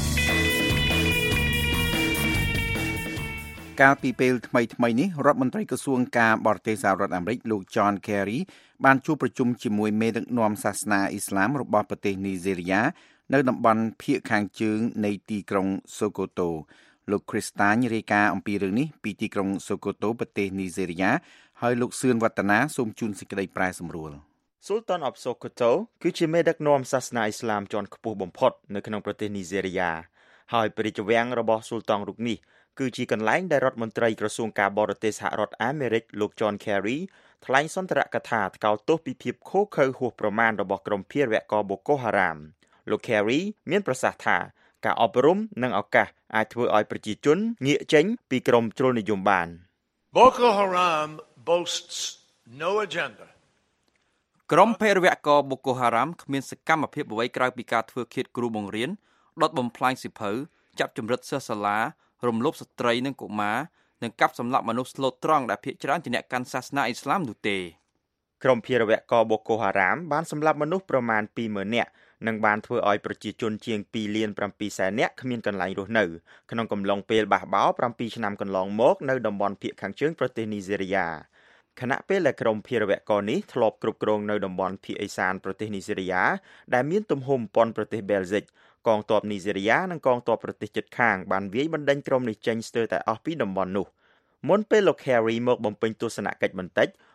កាលពីពេលថ្មីថ្មីនេះរដ្ឋមន្ត្រីក្រសួងការបរទេសសហរដ្ឋអាមេរិកលោក John Kerry បានជួបប្រជុំជាមួយមេដឹកនាំសាសនាអ៊ីស្លាមរបស់ប្រទេសនីហ្សេរីយ៉ានៅតំបន់ភាគខាងជើងនៃទីក្រុង Sokoto លោក Christine រាយការណ៍អំពីរឿងនេះពីទីក្រុង Sokoto ប្រទេសនីហ្សេរីយ៉ាហើយលោកសឿនវឌ្ឍនាសូមជូនសេចក្តីប្រែសម្រួល Sultan of Sokoto គឺជាមេដឹកនាំសាសនាអ៊ីស្លាមជាន់ខ្ពស់បំផុតនៅក្នុងប្រទេសនីហ្សេរីយ៉ាហើយព្រះរាជវាំងរបស់ Sultan រូបនេះគឺជាកន្លែងដែលរដ្ឋមន្ត្រីក្រសួងការបរទេសសហរដ្ឋអាមេរិកលោក John Kerry ថ្លែងសន្ទរកថាថ្កោលទោសពីភាពឃោរឃៅហួសប្រមាណរបស់ក្រុមភេរវករ Boko Haram លោក Kerry មានប្រសាសន៍ថាការអប់រំនិងឱកាសអាចធ្វើឲ្យប្រជាជនងាកចេញពីក្រុមជ្រុលនិយមបាន Boko Haram boasts no agenda ក្រុមភេរវករ Boko Haram គ្មានសកម្មភាពអ្វីក្រៅពីការធ្វើឃាតគ្រូបង្រៀនដុតបំផ្លាញសៀវភៅចាប់ចម្រិតសិស្សសាលារំលោភស្ត្រីនិងកុមារនិងកាប់សម្លាប់មនុស្សស្លូតត្រង់ដែលភាគច្រើនជាអ្នកកាន់សាសនាអ៊ីស្លាមនោះទេក្រុមភេរវករ Boko Haram បានសម្លាប់មនុស្សប្រមាណtwoម៉ឺននាក់និងបានធ្វើឲ្យប្រជាជនជាងtwoលានsevenសែននាក់គ្មានកន្លែងរស់នៅក្នុងកំឡុងពេលបះបោរsevenឆ្នាំកន្លងមកនៅតំបន់ភាគខាងជើងប្រទេសនីហ្សេរីយ៉ាខណៈពេលដែលក្រុមភេរវករនេះធ្លាប់គ្រប់គ្រងនៅតំបន់ភាគឦសានប្រទេសនីហ្សេរីយ៉ាដែលមានទំហំប៉ុនប្រទេសបែលហ្សិកកងទ័ពនីហ្សេរីយ៉ានិងកងទ័ពប្រទេសជិតខាងបានវាយបណ្ដេញក្រុមនេះចេញស្ទើរតែអស់ពីតំបន់នោះមុនពេលលោក Kerry មកបំពេញទស្សនកិច្ចបន្តិច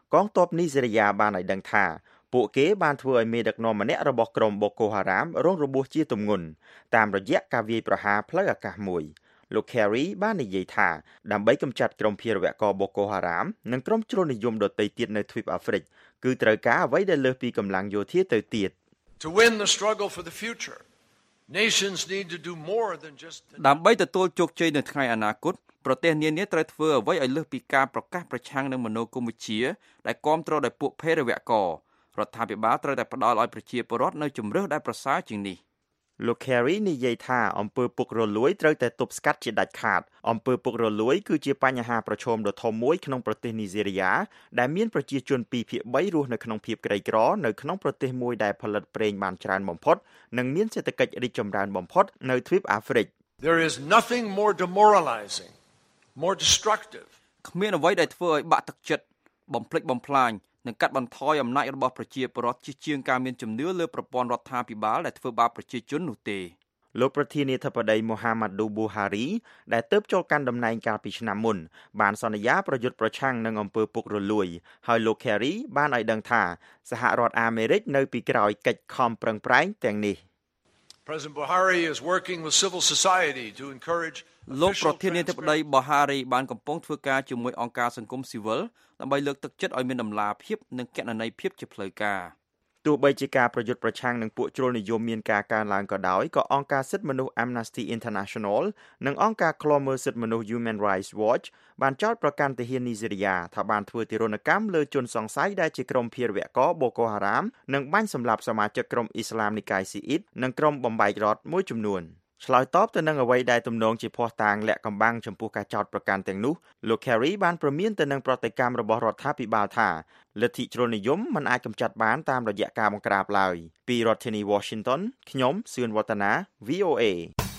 កងទ័ពនីហ្សេរីយ៉ាបានឲ្យដឹងថាពួកគេបានធ្វើឲ្យមេដឹកនាំម្នាក់របស់ក្រុម Boko Haram រងរបួសជាទម្ងន់តាមរយៈការវាយប្រហារផ្លូវអាកាសមួយលោក Kerry បាននិយាយថាដើម្បីកម្ចាត់ក្រុមភេរវករ Boko Haram និងក្រុមជ្រុលនិយមដទៃទៀតនៅទ្វីបអាហ្វ្រិកគឺត្រូវការអ្វីដែលលើសពីកម្លាំងយោធាទៅទៀត To win the struggle for the future, nations need to do more than just ដើម្បីទទួលជោគជ័យនៅថ្ងៃអនាគតប្រទេសនានាត្រូវធ្វើអ្វីឲ្យលើសពីការប្រកាសប្រឆាំងនឹងមនោគមវិជ្ជាដែលគាំទ្រដោយពួកភេរវកររដ្ឋាភិបាលត្រូវតែផ្ដល់ឲ្យប្រជាពលរដ្ឋនៅជំរឿសដែលប្រសើរជាងនេះលោក Kerry និយាយថាអំពើពុករលួយត្រូវតែទប់ស្កាត់ជាដាច់ខាតអំពើពុករលួយគឺជាបញ្ហាប្រឈមដ៏ធំមួយក្នុងប្រទេសនីហ្សេរីយ៉ាដែលមានប្រជាជនពីរភាគបីរស់នៅក្នុងភាពក្រីក្រនៅក្នុងប្រទេសមួយដែលផលិតប្រេងបានច្រើនបំផុតនិងមានសេដ្ឋកិច្ចរីកចម្រើនបំផុតនៅទ្វីបអាហ្វ្រិក There is nothing more demoralizing, more destructive. គ្មានអ្វីដែលធ្វើឲ្យបាក់ទឹកចិត្តបំភ្លេចបំផ្លាញនិងកាត់បន្ថយអំណាចរបស់ប្រជាពលរដ្ឋជាជាងការមានជំនឿលើប្រព័ន្ធរដ្ឋាភិបាលដែលធ្វើបាបប្រជាជននោះទេលោកប្រធានាធិបតី Muhammadu Buhari ដែលទើបចូលកាន់តំណែងកាលពីឆ្នាំមុនបានសន្យាប្រយុទ្ធប្រឆាំងនឹងអំពើពុករលួយហើយលោក Kerry បានឲ្យដឹងថាសហរដ្ឋអាមេរិកនៅពីក្រោយកិច្ចខំប្រឹងប្រែងទាំងនេះ President Buhari is working with civil society to encourage លោកប្រធានាធិបតី Buhari បានកំពុងធ្វើការជាមួយអង្គការសង្គមស៊ីវិលដើម្បីលើកទឹកចិត្តឲ្យមានតម្លាភាពនិងគណនេយ្យភាពជាផ្លូវការទោះបីជាការប្រយុទ្ធប្រឆាំងនឹងពួកជ្រុលនិយមមានការកើនឡើងក៏ដោយក៏អង្គការសិទ្ធិមនុស្ស Amnesty International និងអង្គការឃ្លាំមើលសិទ្ធិមនុស្ស Human Rights Watch បានចោទប្រកាន់ទាហាននីហ្សេរីយ៉ាថាបានធ្វើទារុណកម្មលើជនសង្ស័យដែលជាក្រុមភេរវករ Boko Haram និងបាញ់សម្លាប់សមាជិកក្រុមអ៊ីស្លាមនិកាយស៊ីអ៊ីតនិងក្រុមបំបែករដ្ឋមួយចំនួនឆ្លើយតបទៅនឹងអ្វីដែលទំនងជាភ័ស្តុតាងលាក់កំបាំងចំពោះការចោទប្រកាន់ទាំងនោះលោក Kerry បានព្រមានទៅនឹងប្រតិកម្មរបស់រដ្ឋាភិបាលថាលទ្ធិជ្រុលនិយមមិនអាចកម្ចាត់បានតាមរយៈការបង្ក្រាបឡើយពីរដ្ឋធានី Washington ខ្ញុំសឿនវឌ្ឍនា V O A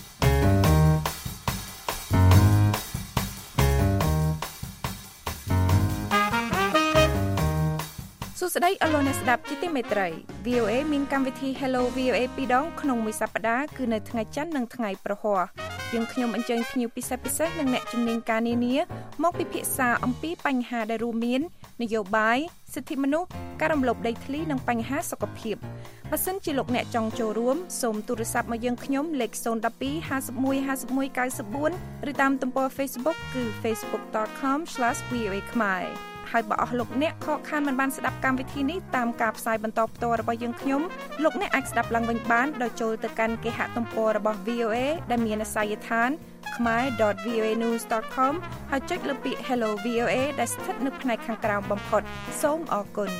សួស្តីអស់លោកអ្នកស្ដាប់ជាទីមេត្រី វី អូ เอ មានកម្មវិធី Hello វី អូ เอ ពីរដងក្នុងមួយសប្តាហ៍គឺនៅថ្ងៃច័ន្ទនិងថ្ងៃប្រហ័សយើងខ្ញុំអញ្ជើញភ្ញៀវពិសេសពិសេសនិងអ្នកជំនាញការនានាមកពិភាក្សាអំពីបញ្ហាដែលរួមមាននយោបាយសិទ្ធិមនុស្សការរំលោភដីធ្លីនិងបញ្ហាសុខភាពបើសិនជាលោកអ្នកចង់ចូលរួមសូមទូរស័ព្ទមកយើងខ្ញុំលេខศูนย์ หนึ่ง สอง ห้า หนึ่ง ห้า หนึ่ง เก้า สี่ ឬតាមទំព័រ Facebook គឺ facebook dot com slash v o a khmerហើយបើអស់លោកអ្នកខកខានមិនបានស្ដាប់កម្មវិធីនេះតាមការផ្សាយបន្តផ្ទាល់របស់យើងខ្ញុំលោកអ្នកអាចស្ដាប់ឡើងវិញបានដោយចូលទៅកាន់គេហទំព័ររបស់ វី អូ เอ ដែលមានអាសយដ្ឋាន khmer dot v o a news dot com ហើយចុចលើពាក្យ Hello វី អូ เอ ដែលស្ថិតនៅផ្នែកខាងក្រោមបំផុតសូមអរគុណ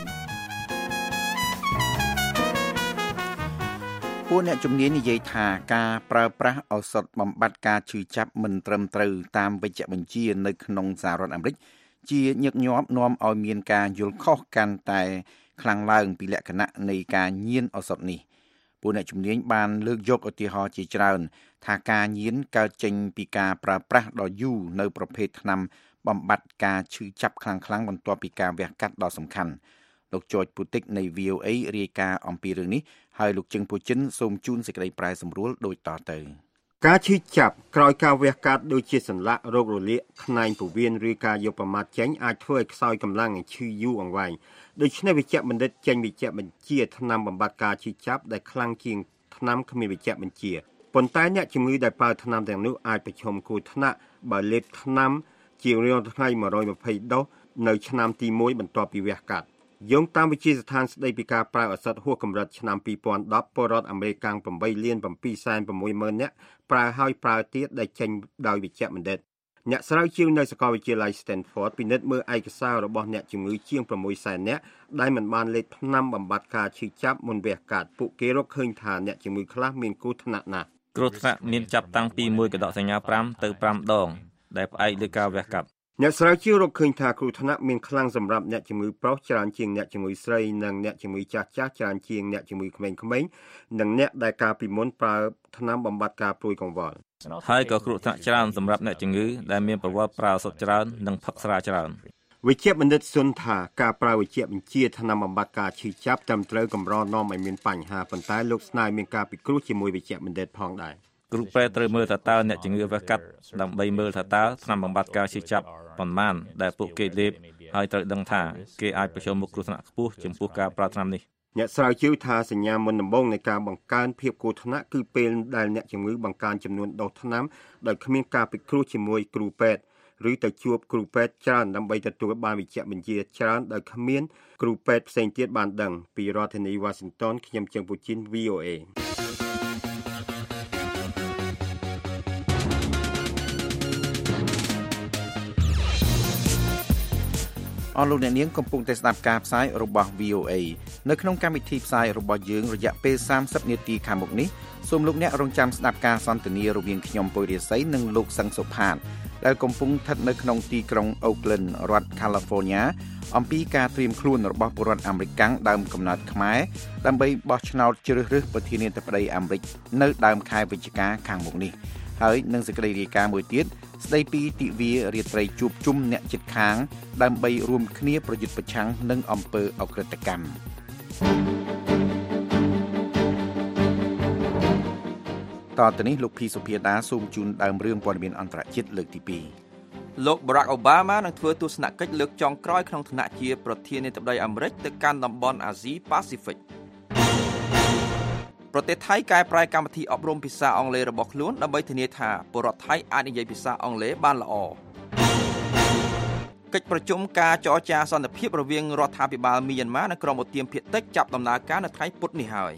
ពួកអ្នកជំនាញនិយាយថាការប្រើប្រាស់ឱសថបំបត្តិការឈឺចាប់មិនត្រឹមត្រូវតាមវេជ្ជបញ្ជានៅក្នុងសហរដ្ឋអាមេរិកជាញឹកញាប់នាំឲ្យមានការយល់ខុសកាន់តែខ្លាំងឡើងពីលក្ខណៈនៃការញៀនឱសថនេះពួកអ្នកជំនាញបានលើកយកឧទាហរណ៍ជាច្រើនថាការញៀនកើតចេញពីការប្រើប្រាស់ដ៏យូរនៅប្រភេទថ្នាំបំបត្តិការឈឺចាប់ខ្លាំងៗបន្ទាប់ពីការវះកាត់ដ៏សំខាន់លោក George Putik នៃ វី អូ เอ រាយការណ៍អំពីរឿងនេះហើយលោកជឹងពូចិនសូមជូនសេចក្តីប្រែសម្រួលដូចតទៅការឈឺចាប់ក្រោយការវះកាត់ដូចជាសន្លាក់រោគរលាកខ្នែងពោះវៀនឬការយកប្រមាថចេញអាចធ្វើឲ្យខ្សោយកម្លាំងនិងឈឺយូរអង្វែងដូច្នេះវេជ្ជបណ្ឌិតចេញវេជ្ជបញ្ជាថ្នាំបំបត្តិការឈឺចាប់ដែលខ្លាំងជាងថ្នាំគ្មានវេជ្ជបញ្ជាប៉ុន្តែអ្នកជំងឺដែលប្រើថ្នាំទាំងនោះអាចប្រឈមគ្រោះថ្នាក់បើលេបថ្នាំជារៀងរាល់ថ្ងៃmột trăm hai mươiដូសនៅឆ្នាំទីមួយបន្ទាប់ពីវះកាត់យោងតាមវិទ្យាស្ថានស្ដីពីការប្រើឱសថហួសកម្រិតឆ្នាំពីរពាន់ដប់ពលរដ្ឋអាមេរិកកាំងeightលានsevenសែនsixម៉ឺននាក់ប្រើហើយប្រើទៀតដែលចេញដោយវិជ្ជបណ្ឌិតអ្នកស្រាវជ្រាវនៅសាកលវិទ្យាល័យ Stanford ពិនិត្យមើលឯកសាររបស់អ្នកជំងឺជាងsixសែននាក់ដែលមិនបានលេបថ្នាំបំបត្តិការឈឺចាប់មុនវះកាត់ពួកគេរកឃើញថាអ្នកជំងឺខ្លះមានគ្រោះថ្នាក់ណាស់គ្រោះថ្នាក់មានចាប់តាំងពីមួយកដកសញ្ញាfiveទៅfiveដងដែលផ្អែកលើការវះកាត់អ្នកស្រាវជ្រាវរកឃើញថាគ្រោះថ្នាក់មានខ្លាំងសម្រាប់អ្នកជំងឺប្រុសច្រើនជាងអ្នកជំងឺស្រីនិងអ្នកជំងឺចាស់ចាស់ច្រើនជាងអ្នកជំងឺក្មេងៗនិងអ្នកដែលកាលពីមុនប្រើថ្នាំបំបត្តិការព្រួយកង្វល់ហើយក៏គ្រោះថ្នាក់ច្រើនសម្រាប់អ្នកជំងឺដែលមានប្រវត្តិប្រើឱសថច្រើននិងផឹកស្រាច្រើនវិជ្ជបណ្ឌិតសុនថាការប្រើវិជ្ជបញ្ជាថ្នាំបំបត្តិការឈឺចាប់ត្រឹមត្រូវកម្រនាំឲ្យមានបញ្ហាប៉ុន្តែលោកស្នើមានការពិគ្រោះជាមួយវិជ្ជបណ្ឌិតផងដែរគ្រូពេទ្យត្រូវមើលថាតើអ្នកជំងឺវះកាត់ដើម្បីមើលថាតើថ្នាំបំបត្តិការឈឺចាប់ប៉ុន្មានដែលពួកគេលេបហើយត្រូវដឹងថាគេអាចប្រឈមមុខគ្រោះថ្នាក់ខ្ពស់ចំពោះការប្រើថ្នាំនេះអ្នកស្រាវជ្រាវថាសញ្ញាមុនដំបូងនៃការបង្កើនភាពគ្រោះថ្នាក់គឺពេលដែលអ្នកជំងឺបង្កើនចំនួនដូសថ្នាំដោយគ្មានការពិគ្រោះជាមួយគ្រូពេទ្យឬទៅជួបគ្រូពេទ្យច្រើនដើម្បីទទួលបានវិជ្ជាបញ្ជាច្រើនដោយគ្មានគ្រូពេទ្យផ្សេងទៀតបានដឹងពីរដ្ឋធានី Washington ខ្ញុំជើងពូជីន វី អូ เอអស់លោកអ្នកនាងកំពុងតែស្ដាប់ការផ្សាយរបស់ វី អូ เอ នៅក្នុងកម្មវិធីផ្សាយរបស់យើងរយៈពេលសាមសិបនាទីខាងមុខនេះសូមលោកអ្នករងចាំស្ដាប់ការសន្ទនារវាងខ្ញុំពុយរាសីនិងលោកសឹងសុផាតដែលកំពុងស្ថិតនៅក្នុងទីក្រុង Oakland រដ្ឋ California អំពីការត្រៀមខ្លួនរបស់ពលរដ្ឋអាមេរិកដើមកំណើតខ្មែរដើម្បីបោះឆ្នោតជ្រើសរើសប្រធានាធិបតីអាមេរិកនៅដើមខែវិច្ឆិកាខាងមុខនេះហើយនឹងសេចក្តីរាយការណ៍មួយទៀតស្ដីពីទិវារាត្រីជួបជុំអ្នកជិតខាងដើម្បីរួមគ្នាប្រយុទ្ធប្រឆាំងនឹងអំពើអក្រិតកម្មតទៅនេះលោកភីសុភាដាសូមជូនដើមរឿងព័ត៌មានអន្តរជាតិលើកទីពីរលោក Barack Obama នឹងធ្វើទស្សនកិច្ចលើកចុងក្រោយក្នុងឋានៈជាប្រធានាធិបតីអាមេរិកទៅកាន់តំបន់អាស៊ីប៉ាស៊ីហ្វិកប្រទេសថៃកែប្រែកម្មវិធីអប់រំភាសាអង់គ្លេសរបស់ខ្លួនដើម្បីធានាថាពលរដ្ឋថៃអាចនិយាយភាសាអង់គ្លេសបានល្អកិច្ចប្រជុំការចរចាសន្តិភាពរវាងរដ្ឋាភិបាលមីយ៉ាន់ម៉ានិងក្រុមឧទាមភាគតិចចាប់ដំណើរការនៅថ្ងៃពុធនេះហើយ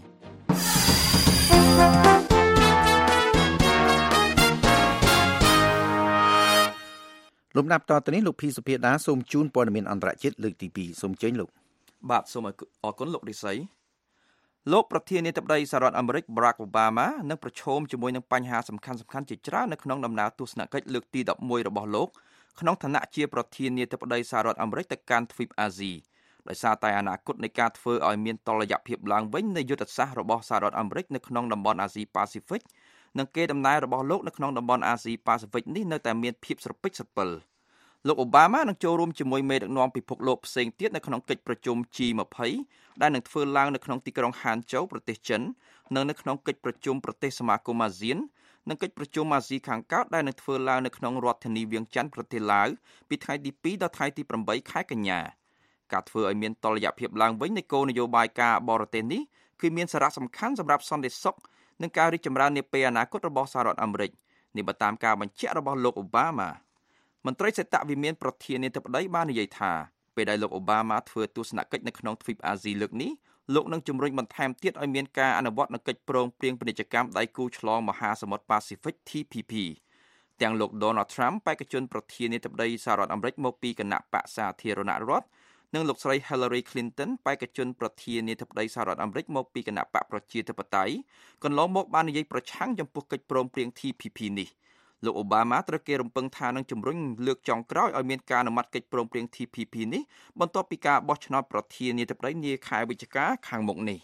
លំដាប់តទៅនេះលោកភីសុភាដាសូមជូនព័ត៌មានអន្តរជាតិលើកទីពីរសូមជើញលោកបាទសូមអរគុណលោករិស័យលោកប្រធានាធិបតីសហរដ្ឋអាមេរិក Barack Obama នឹងប្រឈមជាមួយនឹងបញ្ហាសំខាន់ៗជាច្រើននៅក្នុងដំណើរទស្សនកិច្ចលើកទីដប់មួយរបស់លោកក្នុងឋានៈជាប្រធានាធិបតីសហរដ្ឋអាមេរិកទៅកាន់ទ្វីបអាស៊ីដោយសារតែអនាគតនៃការធ្វើឲ្យមានតុល្យភាពឡើងវិញនៃយុទ្ធសាស្ត្ររបស់សហរដ្ឋអាមេរិកនៅក្នុងតំបន់អាស៊ីប៉ាស៊ីហ្វិកនិងកេរដំណែលរបស់លោកនៅក្នុងតំបន់អាស៊ីប៉ាស៊ីហ្វិកនេះនៅតែមានភាពស្រពិចស្រពិលលោកអូបាម៉ានឹងចូលរួមជាមួយមេដឹកនាំពិភពលោកផ្សេងទៀតនៅក្នុងកិច្ចប្រជុំ ជី ยี่สิบ ដែលនឹងធ្វើឡើងនៅក្នុងទីក្រុងហានជូប្រទេសចិននិងនៅក្នុងកិច្ចប្រជុំប្រទេសសមាគមអាស៊ាននិងកិច្ចប្រជុំអាស៊ីខាងកើតដែលនឹងធ្វើឡើងនៅក្នុងរដ្ឋធានីវៀងច័ន្ទប្រទេសឡាវពីថ្ងៃទីពីរដល់ថ្ងៃទីប្រាំបីខែកញ្ញាការធ្វើឲ្យមានតុល្យភាពឡើងវិញនៃគោលនយោបាយការបរទេសនេះគឺមានសារៈសំខាន់សម្រាប់សន្តិសុខនិងការរីកចម្រើននាពេលអនាគតរបស់សហរដ្ឋអាមេរិកនេះបើតាមការបញ្ជាក់របស់លោកអូបាម៉ាមន្ត្រីសេតវិមានប្រធានាធិបតីបាននិយាយថាពេលដែលលោកអូបាម៉ាធ្វើទស្សនកិច្ចនៅក្នុងទ្វីបអាស៊ីលើកនេះលោកនឹងជំរុញបន្ថែមទៀតឲ្យមានការអនុវត្តនូវកិច្ចព្រមព្រៀងពាណិជ្ជកម្មដៃគូឆ្លងមហាសមុទ្រប៉ាស៊ីហ្វិក ที พี พี ទាំងលោក Donald Trump បេក្ខជនប្រធានាធិបតីសហរដ្ឋអាមេរិកមកពីគណៈបក្សសាធារណរដ្ឋនិងលោកស្រី Hillary Clinton បេក្ខជនប្រធានាធិបតីសហរដ្ឋអាមេរិកមកពីគណៈបកប្រជាធិបតេយ្យកន្លងមកបាននិយាយប្រឆាំងចំពោះកិច្ចព្រមព្រៀង ที พี พี នេះលោកអូបាម៉ាត្រូវគេរំពឹងថានឹងជំរុញលើកចុងក្រោយឲ្យមានការអនុម័តកិច្ចព្រមព្រៀង ที พี พี នេះបន្ទាប់ពីការបោះឆ្នោតប្រធានាធិបតីនាខែវិច្ឆិកាខាងមុខនេះ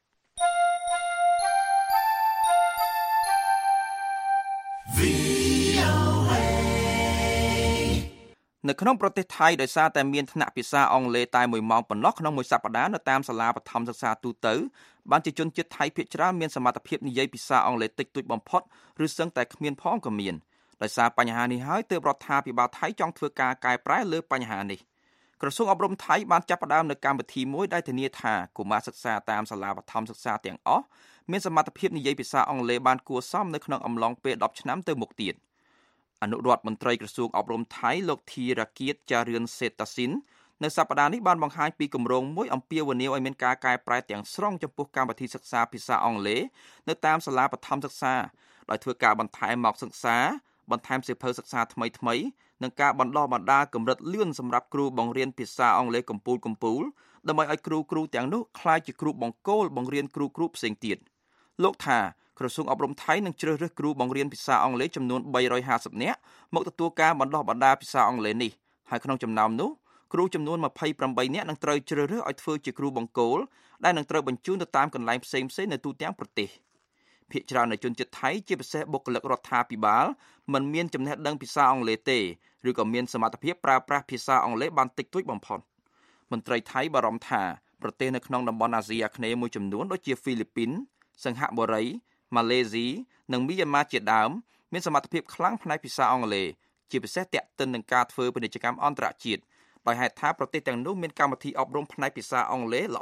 នៅក្នុងប្រទេសថៃដោយសារតែមានថ្នាក់ភាសាអង់គ្លេសតែមួយម៉ោងប៉ុណ្ណោះក្នុងមួយសប្តាហ៍នៅតាមសាលាបឋមសិក្សាទូទៅបានជាជនជាតិថៃភាគច្រើនមានសមត្ថភាពនិយាយភាសាអង់គ្លេសតិចតួចបំផុតឬសឹងតែគ្មានផងក៏មានដោយសារបញ្ហានេះហើយទើបរដ្ឋាភិបាលថៃចង់ធ្វើការកែប្រែលើបញ្ហានេះក្រសួងអប់រំថៃបានចាប់ផ្ដើមនូវកម្មវិធីមួយដែលធានាថាកុមារសិក្សាតាមសាលាបឋមសិក្សាទាំងអស់មានសមត្ថភាពនិយាយភាសាអង់គ្លេសបានគួរសមនៅក្នុងអំឡុងពេលដប់ឆ្នាំទៅមុខទៀតអនុរដ្ឋមន្ត្រីក្រសួងអប់រំថៃលោកធីរគៀតចារឿនសេតាស៊ីននៅសប្តាហ៍នេះបានបង្ហាញពីគម្រោងមួយអំពាវនាវឲ្យមានការកែប្រែទាំងស្រុងចំពោះកម្មវិធីសិក្សាភាសាអង់គ្លេសនៅតាមសាលាបឋមសិក្សាដោយធ្វើការបន្ថែមម៉ោងសិក្សាបន្ថែមសៀវភៅសិក្សាថ្មីថ្មីនិងការបណ្ដុះបណ្ដាលកម្រិតលឿនសម្រាប់គ្រូបង្រៀនភាសាអង់គ្លេសកំពូលកំពូលដើម្បីឲ្យគ្រូគ្រូទាំងនោះក្លាយជាគ្រូបង្គោលបង្រៀនគ្រូគ្រូផ្សេងទៀតលោកថាក្រសួងអប់រំថៃនឹងជ្រើសរើសគ្រូបង្រៀនភាសាអង់គ្លេសចំនួនបីរយហាសិបនាក់មកទទួលការបណ្ដុះបណ្ដាលភាសាអង់គ្លេសនេះហើយក្នុងចំណោមនោះគ្រូចំនួនម្ភៃប្រាំបីនាក់នឹងត្រូវជ្រើសរើសឲ្យធ្វើជាគ្រូបង្គោលដែលនឹងត្រូវបញ្ជូនទៅតាមកន្លែងផ្សេងៗនៅទូទាំងប្រទេសភាគច្រើននៃជនជាតិថៃជាពិសេសបុគ្គលិករដ្ឋាភិបាលមិនមានចំណេះដឹងភាសាអង់គ្លេសទេឬក៏មានសមត្ថភាពប្រើប្រាស់ភាសាអង់គ្លេសបានតិចតួចបំផុតមន្ត្រីថៃបារម្ភថាប្រទេសនៅក្នុងតំបន់អាស៊ីអាគ្នេយ៍មួយចំនួនដូចជាហ្វីលីពីនសិង្ហបុរីម៉ាឡេស៊ីនិងមីយ៉ាន់ម៉ាជាដើមមានសមត្ថភាពខ្លាំងផ្នែកភាសាអង់គ្លេសជាពិសេសទាក់ទិននឹងការធ្វើពាណិជ្ជកម្មអន្តរជាតិដោយហេតុថាប្រទេសទាំងនោះមានកម្មវិធីអប់រំផ្នែកភាសាអង់គ្លេសល្អ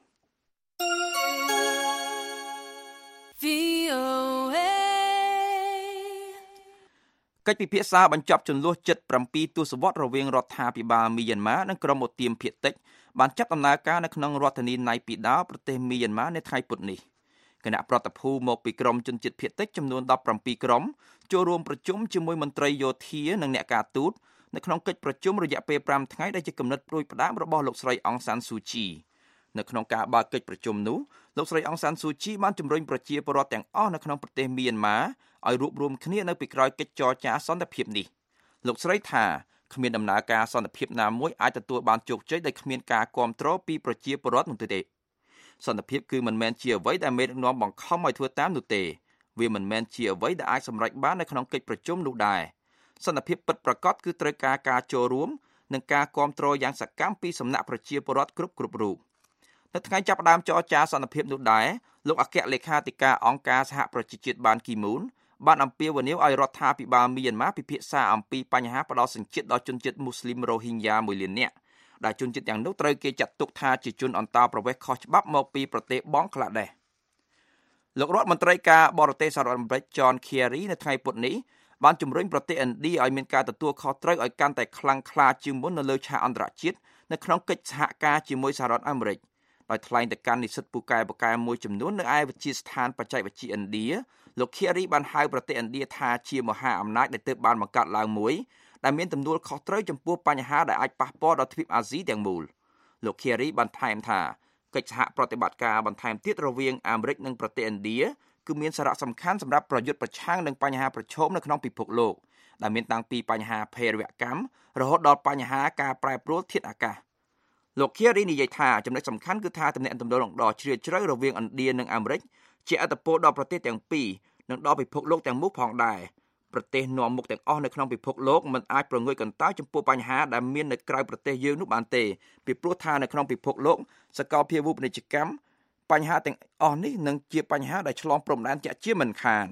កិច្ចពិភាក្សាបញ្ចប់ជម្លោះជិត7ទសវត្សរ៍រវាងរដ្ឋាភិបាលមីយ៉ាន់ម៉ានិងក្រុមអូទៀមភាគតិចបានចាប់ដំណើរការនៅក្នុងរដ្ឋធានីណៃពីដាប្រទេសមីយ៉ាន់ម៉ានៅថ្ងៃពុធនេះគណៈប្រតិភូមកពីក្រុមជនជាតិភាគតិចចំនួនដប់ប្រាំពីរក្រុមចូលរួមប្រជុំជាមួយមន្ត្រីយោធានិងអ្នកការទូតនៅក្នុងកិច្ចប្រជុំរយៈពេល5ថ្ងៃដែលជាគំនិតព្រួយផ្ដើមរបស់លោកស្រីអង្សានស៊ូជីនៅក្នុងការបើកកិច្ចប្រជុំនោះលោកស្រីអង្សានស៊ូជីបានជំរុញប្រជាពលរដ្ឋទាំងអស់នៅក្នុងប្រទេសមីយ៉ាន់ម៉ាឲ្យរួបរวมគ្នានៅពីក្រោយកិច្ចចរចាសន្តិភាពនេះលោកស្រីថាគ្មានដំណើរការសន្តិភាពណាមួយអាចទទួលបានជោគជ័យដោយគ្មានការគ្រប់គ្រងពីប្រជាពលរដ្ឋនោះទេសន្តិភាពគឺមិនមែនជាអ្វីដែលមេដឹកនាំបង្ខំឲ្យធ្វើតាមនោះទេវាមិនមែនជាអ្វីដែលអាចសម្រេចបាននៅក្នុងកិច្ចប្រជុំនោះដែរសន្តិភាពពិតប្រាកដគឺត្រូវការការចូលរួមនិងការគ្រប់គ្រងយ៉ាងសកម្មពីសំណាក់ប្រជាពលរដ្ឋគ្រប់គ្រប់រូបនៅថ្ងៃចាប់ផ្ដើមចរចាសន្តិភាពនោះដែរលោកអគ្គលេខាធិការអង្គការសហប្រជាជាតិបានគីមូនបានអំពាវនាវឲ្យរដ្ឋាភិបាលមីយ៉ាន់ម៉ាពិភាក្សាអំពីបញ្ហាផ្ដោតសញ្ជាតិដល់ជនជាតិមូស្លីមរ៉ូហីញ៉ាមួយលាននាក់ដែលជនជាតិទាំងនោះត្រូវគេចាត់ទុកថាជាជនអន្តោប្រវេសន៍ខុសច្បាប់មកពីប្រទេសបង់ក្លាដេសលោករដ្ឋមន្ត្រីការបរទេសសហរដ្ឋអាមេរិក John Kerry នៅថ្ងៃពុធនេះបានជំរុញប្រទេសឥណ្ឌាឲ្យមានការទទួលខុសត្រូវឲ្យកាន់តែខ្លាំងក្លាជាងមុននៅលើឆាកអន្តរជាតិនៅក្នុងកិច្ចសហការជាមួយសហរដ្ឋអាមេរិកដោយថ្លែងទៅកាន់និស្សិតពូកែពូកែមួយចំនួននៅឯវិទ្យាស្ថានបច្ចេកវិទ្យាឥណ្ឌាលោក Kerry បានហៅប្រទេសឥណ្ឌាថាជាមហាអំណាចដែលទើបបានបង្កើតឡើងមួយដែលមានទំនួលខុសត្រូវចំពោះបញ្ហាដែលអាចប៉ះពាល់ដល់ទ្វីបអាស៊ីទាំងមូលលោក Kerry បានថែមថាកិច្ចសហប្រតិបត្តិការបន្ថែមទៀតរវាងអាមេរិកនិងប្រទេសឥណ្ឌាគឺមានសារៈសំខាន់សម្រាប់ប្រយុទ្ធប្រឆាំងនឹងបញ្ហាប្រឈមនៅក្នុងពិភពលោកដែលមានតាំងពីបញ្ហាភេរវកម្មរហូតដល់បញ្ហាការប្រែប្រួលធាតុអាកាសលោក Kerry និយាយថាចំណុចសំខាន់គឺថាទំនាក់ទំនងដ៏ជ្រាលជ្រៅរវាងឥណ្ឌានិងអាមេរិកជាឥទ្ធិពលដល់ប្រទេសទាំងពីរនិងដល់ពិភពលោកទាំងមូលផងដែរប្រទេសនាំមុខទាំងអស់នៅក្នុងពិភពលោកមិនអាចប្រងើយកន្តើយចំពោះបញ្ហាដែលមាននៅក្រៅប្រទេសយើងនោះបានទេពីព្រោះថានៅក្នុងពិភពលោកសកលភាវូបនីយកម្មបញ្ហាទាំងអស់នេះនឹងជាបញ្ហាដែលឆ្លងព្រំដែនជាជាមិនខាន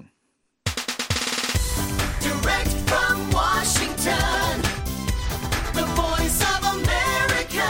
Direct from Washington The Voice of America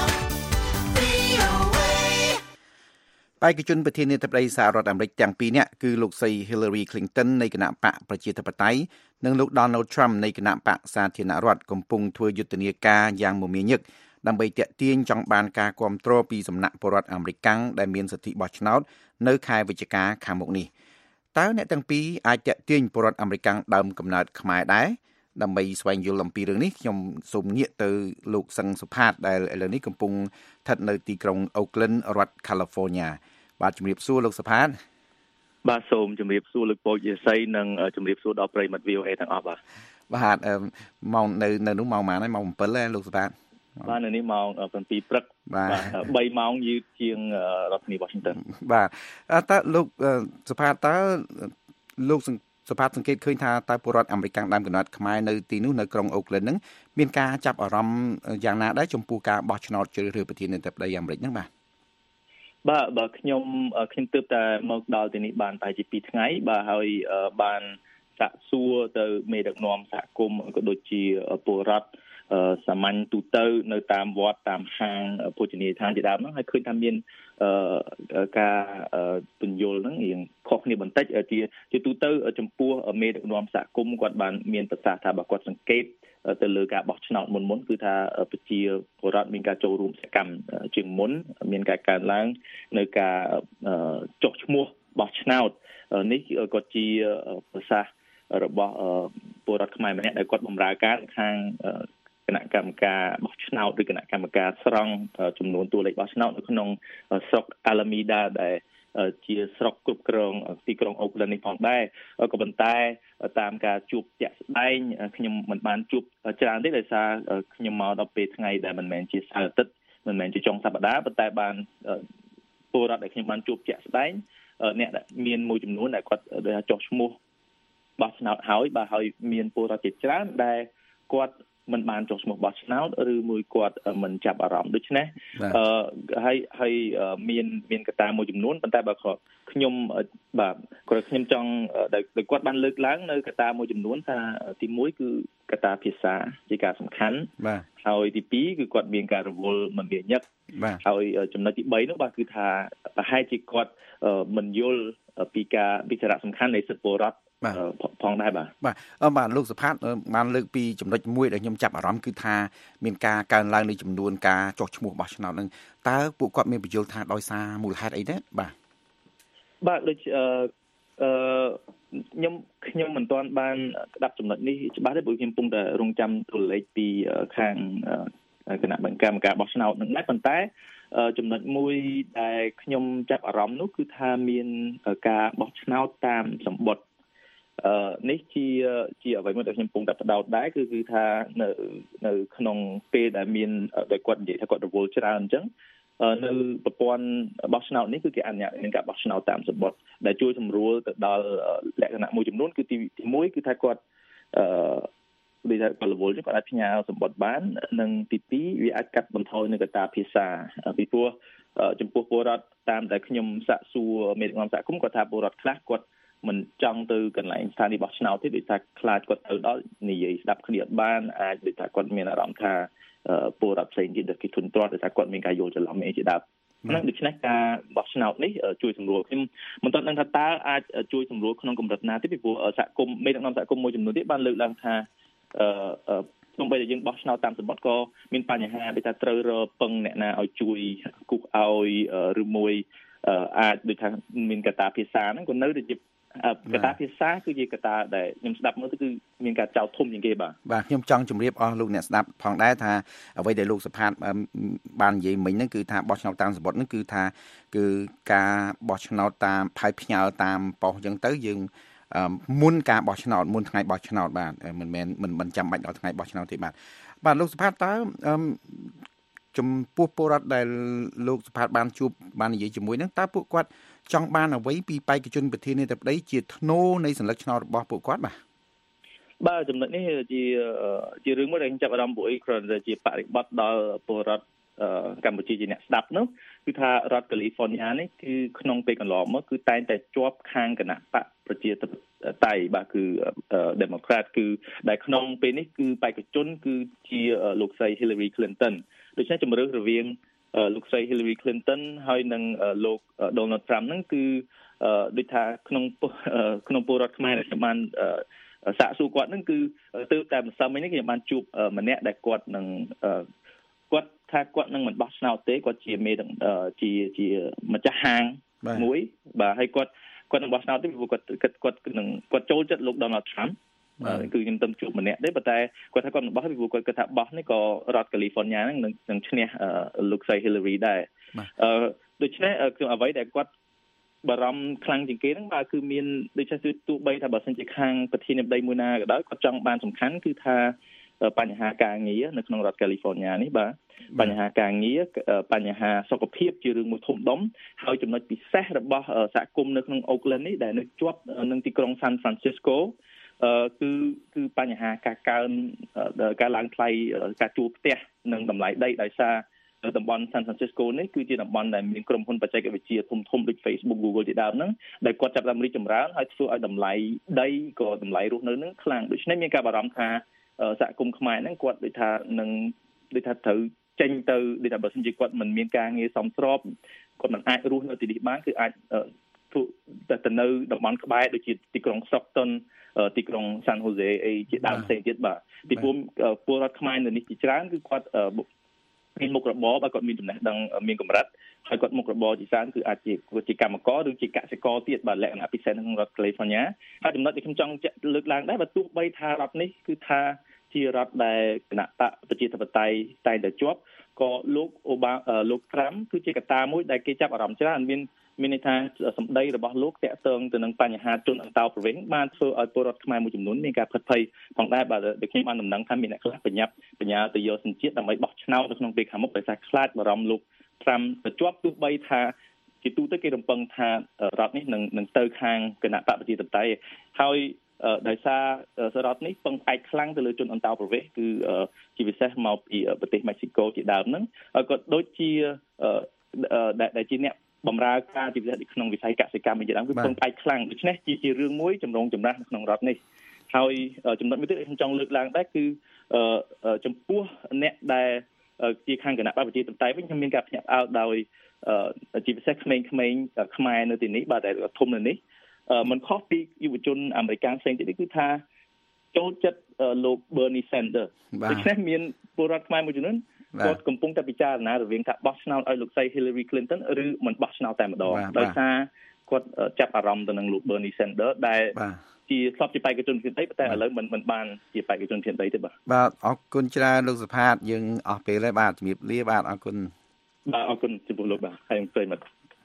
V O A បេក្ខជនប្រធានាធិបតីសហរដ្ឋអាមេរិកទាំងពីរនាក់គឺលោកស្រី Hillary Clinton នៃគណៈបកប្រជាធិបតេយ្យនិងលោក Donald Trump នៃគណៈបកសាធារណរដ្ឋកំពុងធ្វើយុទ្ធនាការយ៉ាងមមាញឹកដើម្បីទាក់ទាញចង់បានការគាំទ្រពីសំណាក់ពលរដ្ឋអាមេរិកដែលមានសិទ្ធិបោះឆ្នោតនៅខែវិច្ឆិកាខាងមុខនេះតើអ្នកទាំងពីរអាចទាក់ទាញពលរដ្ឋអាមេរិកដើមកំណើតខ្មែរដែរដើម្បីស្វែងយល់អំពីរឿងនេះខ្ញុំសូមងាកទៅលោកសឹងសុផាតដែលឥឡូវនេះកំពុងស្ថិតនៅទីក្រុង Oakland រដ្ឋ California បាទជំរាបសួរលោកសុផាតបាទសូមជំរាបសួរលោកពូជយាសីនិងជំរាបសួរដល់ប្រិយមិត្ត V O A ទាំងអស់បាទបាទម៉ោងនៅនៅនោះម៉ោងប៉ុន្មានហើយម៉ោង7ហើយលោកសុផាតបាទនៅនេះម៉ោង7ព្រឹកបាទ 3ម៉ោងយឺតជាងរដ្ឋធានី Washington បាទតើលោកសុផាតតើលោកសុផាតសង្កេតឃើញថាតើពលរដ្ឋអាមេរិកដើមកំណើតខ្មែរនៅទីនោះនៅក្រុង Oakland ហ្នឹងមានការចាប់អារម្មណ៍យ៉ាងណាដែរចំពោះការបោះឆ្នោតជ្រើសរើសប្រធានាធិបតីអាមេរិកហ្នឹងបាទបាទបាទខ្ញុំខ្ញុំទើបតែមកដល់ទីនេះបានប្រហែលជាពីរថ្ងៃបាទហើយបានសាកសួរទៅមេដឹកនាំសហគមន៍ក៏ដូចជាពលរដ្ឋសាមញ្ញទូទៅនៅតាមវត្តតាមហាងភោជនីយដ្ឋានជាដើមហ្នឹងហើយឃើញថាមានការពន្យល់ហ្នឹងរៀងខុសគ្នាបន្តិចជាជាទូទៅចំពោះមេដឹកនាំសហគមន៍គាត់បានមានប្រសាសន៍ថាបើគាត់សង្កេតទៅលើការបោះឆ្នោតមុនមុនគឺថាប្រជាពលរដ្ឋមានការចូលរួមសកម្មជាងមុនមានការកើនឡើងនៅការចុះឈ្មោះបោះឆ្នោតនេះក៏ជាប្រសាសន៍របស់ពលរដ្ឋខ្មែរម្នាក់ដែលគាត់បម្រើការខាងគណៈកម្មការបោះឆ្នោតឬគណៈកម្មការស្រង់ចំនួនតួលេខបោះឆ្នោតនៅក្នុងស្រុក Alameda ដែលជាស្រុកគ្រប់គ្រងទីក្រុង Oakland នេះផងដែរក៏ប៉ុន្តែតាមការជួបជាក់ស្ដែងខ្ញុំមិនបានជួបច្រើនទេដោយសារខ្ញុំមកដល់ពេលថ្ងៃដែលមិនមែនជាសៅរ៍អាទិត្យមិនមែនជាចុងសប្តាហ៍ប៉ុន្តែបានពលរដ្ឋដែលខ្ញុំបានជួបជាក់ស្ដែងអ្នកដែលមានមួយចំនួនដែលគាត់ចុះឈ្មោះបោះឆ្នោតហើយបាទហើយមានពលរដ្ឋជាច្រើនដែលគាត់មិនបានចុះឈ្មោះបោះឆ្នោតឬមួយគាត់មិនចាប់អារម្មណ៍ដូច្នេះអឺហើយហើយមានមានកត្តាមួយចំនួនប៉ុន្តែបើខ្ញុំបាទគាត់ខ្ញុំចង់ដែលគាត់បានលើកឡើងនៅកត្តាមួយចំនួនថាទីមួយគឺកត្តាភាសាជាការសំខាន់បាទហើយទីពីរគឺគាត់មានការរវល់មិនងាយញឹកហើយចំណុចទីបីនោះបាទគឺថាប្រហែលជាគាត់មិនយល់ពីការពីសារៈសំខាន់នៃសិទ្ធិពលរដ្ឋផងដែរបាទបាទបាទលោកសុផាតបានលើកពីចំណុចមួយដែលខ្ញុំចាប់អារម្មណ៍គឺថាមានការកើនឡើងនៃចំនួនការចុះឈ្មោះបោះឆ្នោតនឹងតើពួកគាត់មានបញ្យល់ថាដោយសារមូលហេតុអីទេបាទបាទដូចអឺអឺខ្ញុំខ្ញុំមិនទាន់បានស្ដាប់ចំណុចនេះច្បាស់ទេព្រោះខ្ញុំកំពុងតែរងចាំទូលេខពីខាងគណៈកម្មការបោះឆ្នោតនឹងដែរប៉ុន្តែចំណុចមួយដែលខ្ញុំចាប់អារម្មណ៍នោះគឺថាមានការបោះឆ្នោតតាមសម្បត្តិអឺនេះជាជាអ្វីមួយដែលខ្ញុំកំពុងតែបដោតដែរគឺគឺថានៅនៅក្នុងពេលដែលមានដែលគាត់និយាយថាគាត់រវល់ច្រើនអញ្ចឹងនៅប្រព័ន្ធបោះឆ្នោតនេះគឺគេអនុញ្ញាតឲ្យមានការបោះឆ្នោតតាមសម្បត្តិដែលជួយសម្រួលទៅដល់លក្ខណៈមួយចំនួនគឺទីទីមួយគឺថាគាត់អឺដូចថាគាត់រវល់ចឹងគាត់អាចផ្ញើសម្បត្តិបាននិងទីពីរវាអាចកាត់បន្ថយនៅកត្តាភាសាពីព្រោះចំពោះពលរដ្ឋតាមដែលខ្ញុំសាកសួរមេដឹកនាំសហគមន៍គាត់ថាពលរដ្ឋខ្លះគាត់មិនចង់ទៅកន្លែងស្ថានីយ៍បោះឆ្នោតទេដូចថាខ្លាចគាត់ទៅដល់និយាយស្ដាប់គ្នាអត់បានអាចដូចថាគាត់មានអារម្មណ៍ថាពលរដ្ឋផ្សេងទៀតគេធុញទ្រាន់ដោយថាគាត់មានការយល់ច្រឡំអីជាដើមហ្នឹងដូច្នេះការបោះឆ្នោតនេះជួយសម្រួលខ្ញុំមិនទាន់ដឹងថាតើអាចជួយសម្រួលក្នុងកម្រិតណាទេពីព្រោះសហគមន៍មេដឹកនាំសហគមន៍មួយចំនួនទៀតបានលើកឡើងថាអឺក្នុងពេលដែលយើងបោះឆ្នោតតាមសម្បត្តិក៏មានបញ្ហាដូចថាត្រូវរពឹងអ្នកណាឲ្យជួយគូសឲ្យឬមួយអាចដូចថាមានកត្តាភាសាហ្នឹងក៏នៅតែជាកត្តាភាសាគឺជាកត្តាដែលខ្ញុំស្ដាប់មើលទៅគឺមានការចោទធំជាងគេបាទបាទខ្ញុំចង់ជម្រាបអស់លោកអ្នកស្ដាប់ផងដែរថាអ្វីដែលលោកសុផាតបាននិយាយមិញហ្នឹងគឺថាបោះឆ្នោតតាមសម្បត្តិហ្នឹងគឺថាគឺការបោះឆ្នោតតាមផាយផ្ញើតាមប៉ុស្តិ៍អញ្ចឹងទៅយើងមុនការបោះឆ្នោតមុនថ្ងៃបោះឆ្នោតបាទមិនមែនមិនមិនចាំបាច់ដល់ថ្ងៃបោះឆ្នោតទេបាទបាទលោកសុផាតតើចំពោះពលរដ្ឋដែលលោកសុផាតបានជួបបាននិយាយជាមួយហ្នឹងតើពួកគាត់ចង់បានអ្វីពីបេក្ខជនប្រធានាធិបតីជាធ្នូនៃសញ្ញាឆ្នោតរបស់ពួកគាត់បាទបាទចំណុចនេះជាជារឿងមួយដែលខ្ញុំចាប់អារម្មណ៍ពួកអីគ្រាន់តែជាបរិបត្តិដល់ពលរដ្ឋកម្ពុជាជាអ្នកស្ដាប់នោះគឺថារដ្ឋកាលីហ្វ័រញ៉ានេះគឺក្នុងពេលកន្លងមកគឺតែងតែជាប់ខាងគណៈបកប្រជាធិបតេយ្យបាទគឺ Democrat គឺដែលក្នុងពេលនេះគឺបេក្ខជនគឺជាលោកស្រី Hillary Clinton ដូច្នេះជំរឿនរវាងលោកស្រី Hillary Clinton ហើយនឹងលោក Donald Trump ហ្នឹងគឺដូចថាក្នុងក្នុងពលរដ្ឋខ្មែរដែលខ្ញុំបានសាកសួរគាត់ហ្នឹងគឺទើបតែម្សិលមិញនេះខ្ញុំបានជួបម្នាក់ដែលគាត់នឹងគាត់ថាគាត់នឹងមិនបោះឆ្នោតទេគាត់ជាមេជាជាម្ចាស់ហាងមួយបាទហើយគាត់គាត់នឹងបោះឆ្នោតទេព្រោះគាត់គាត់នឹងគាត់ចូលចិត្តលោក Donald Trump គឺខ្ញុំទៅជួបម្នាក់ទេប៉ុន្តែគាត់ថាគាត់មិនបោះពីព្រោះគាត់គិតថាបោះនេះក៏រដ្ឋ California ហ្នឹងនឹងឈ្នះលោកស្រី Hillary ដែរអឺដូច្នេះគឺអ្វីដែលគាត់បារម្ភខ្លាំងជាងគេហ្នឹងបាទគឺមានដូចជាទោះបីថាបើសិនជាខាងប្រធានាធិបតីមួយណាក៏ដោយគាត់ចង់បានសំខាន់គឺថាបញ្ហាការងារនៅក្នុងរដ្ឋ California នេះបាទបញ្ហាការងារបញ្ហាសុខភាពជារឿងមួយធំដុំហើយចំណុចពិសេសរបស់សហគមន៍នៅក្នុង Oakland នេះដែលនៅជាប់នឹងទីក្រុង San Francisco អឺគឺគឺបញ្ហាការកើនការឡើងថ្លៃការជួលផ្ទះនិងតម្លៃដីដោយសារតំបន់ San Francisco នេះគឺជាតំបន់ដែលមានក្រុមហ៊ុនបច្ចេកវិទ្យាធំធំដូច Facebook Google ជាដើមហ្នឹងដែលគាត់ចាប់តាមរីកចម្រើនហើយធ្វើឲ្យតម្លៃដីក៏តម្លៃរស់នៅហ្នឹងខ្លាំងដូច្នេះមានការបារម្ភថាសហគមន៍ខ្មែរហ្នឹងគាត់ដូចថានឹងដូចថាត្រូវចេញទៅដូចថាបើសិនជាគាត់មិនមានការងារសមស្របគាត់មិនអាចរស់នៅទីនេះបានគឺអាចធ្វើទៅនៅតំបន់ក្បែរដូចជាទីក្រុង Stockton ទីក្រុង San Jose អីជាដើមផ្សេងទៀតបាទពីព្រោះពលរដ្ឋខ្មែរនៅនេះជាច្រើនគឺគាត់មានមុខរបរបើគាត់មានចំណេះដឹងមានកម្រិតហើយគាត់មុខរបរជាច្រើនគឺអាចជាជាកម្មករឬជាកសិករទៀតបាទលក្ខណៈពិសេសក្នុងរដ្ឋ California ហើយចំណុចដែលខ្ញុំចង់លើកឡើងដែរបើទោះបីថារដ្ឋនេះគឺថាជារដ្ឋដែលគណៈបកប្រជាធិបតេយ្យតែងតែជាប់ក៏លោកអូបាលោក Trump គឺជាកត្តាមួយដែលគេចាប់អារម្មណ៍ច្រើនមានមានន័យថាសម្ដីរបស់លោកតាក់ទងទៅនឹងបញ្ហាជនអន្តោប្រវេសន៍បានធ្វើឲ្យពលរដ្ឋខ្មែរមួយចំនួនមានការផិតភ័យផងដែរបាទដូចខ្ញុំបានដំណឹងថាមានអ្នកខ្លះបញ្ញាប់បញ្ញាទៅយកសញ្ជាតិដើម្បីបោះឆ្នោតនៅក្នុងពេលខាងមុខដោយសារខ្លាចបារម្ភលោក Trump ទៅជាប់ទោះបីថាជាទូទៅគេរំពឹងថារដ្ឋនេះនឹងនឹងទៅខាងគណៈបកប្រជាធិបតេយ្យហើយដោយសារសាររដ្ឋនេះពឹងផ្អែកខ្លាំងទៅលើជនអន្តោប្រវេសន៍គឺជាពិសេសមកពីប្រទេសម៉េស៊ីកូជាដើមហ្នឹងក៏ដូចជាដែលជាអ្នកបម្រើការជាពិសេសក្នុងវិស័យកសិកម្មជាដើមគឺពឹងផ្អែកខ្លាំងដូច្នេះជារឿងមួយចម្រូងចម្រាសនៅក្នុងរដ្ឋនេះហើយចំណុចមួយទៀតខ្ញុំចង់លើកឡើងដែរគឺចំពោះអ្នកដែលជាខាងគណៈបព្វជិតតៃវិញខ្ញុំមានការភ្ញាក់ផ្អើលដោយជាពិសេសក្មេងៗខ្មែរនៅទីនេះបាទដែលធំនៅនេះមិនខុសពីយុវជនអាមេរិកផ្សេងទៀតគឺថាចូលចិត្តលោក Bernie Sanders ដូច្នេះមានពលរដ្ឋខ្មែរមួយចំនួនគាត់កំពុងតែពិចារណារវាងថាបោះឆ្នោតឲ្យលោកស្រី Hillary Clinton ឬមិនបោះឆ្នោតតែម្ដងដោយសារគាត់ចាប់អារម្មណ៍ទៅនឹងលោក Bernie Sanders ដែលជាស្បជាបេក្ខជនជាតិដីតែឥឡូវមិនមិនបានជាបេក្ខជនជាតិដីទេបាទបាទអរគុណច្រើនលោកសុផាតយើងអស់ពេលហើយបាទជំរាបលាបាទអរគុណបាទអរគុណចំពោះលោកបាទហើយប្រិយមិត្ត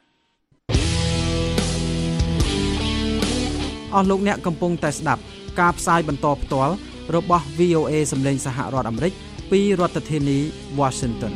អស់លោកអ្នកកំពុងតែស្ដាប់ការផ្សាយបន្តផ្ទាល់របស់ វី អូ เอ សម្លេងសហរដ្ឋអាមេរិកពីរដ្ឋធានី Washington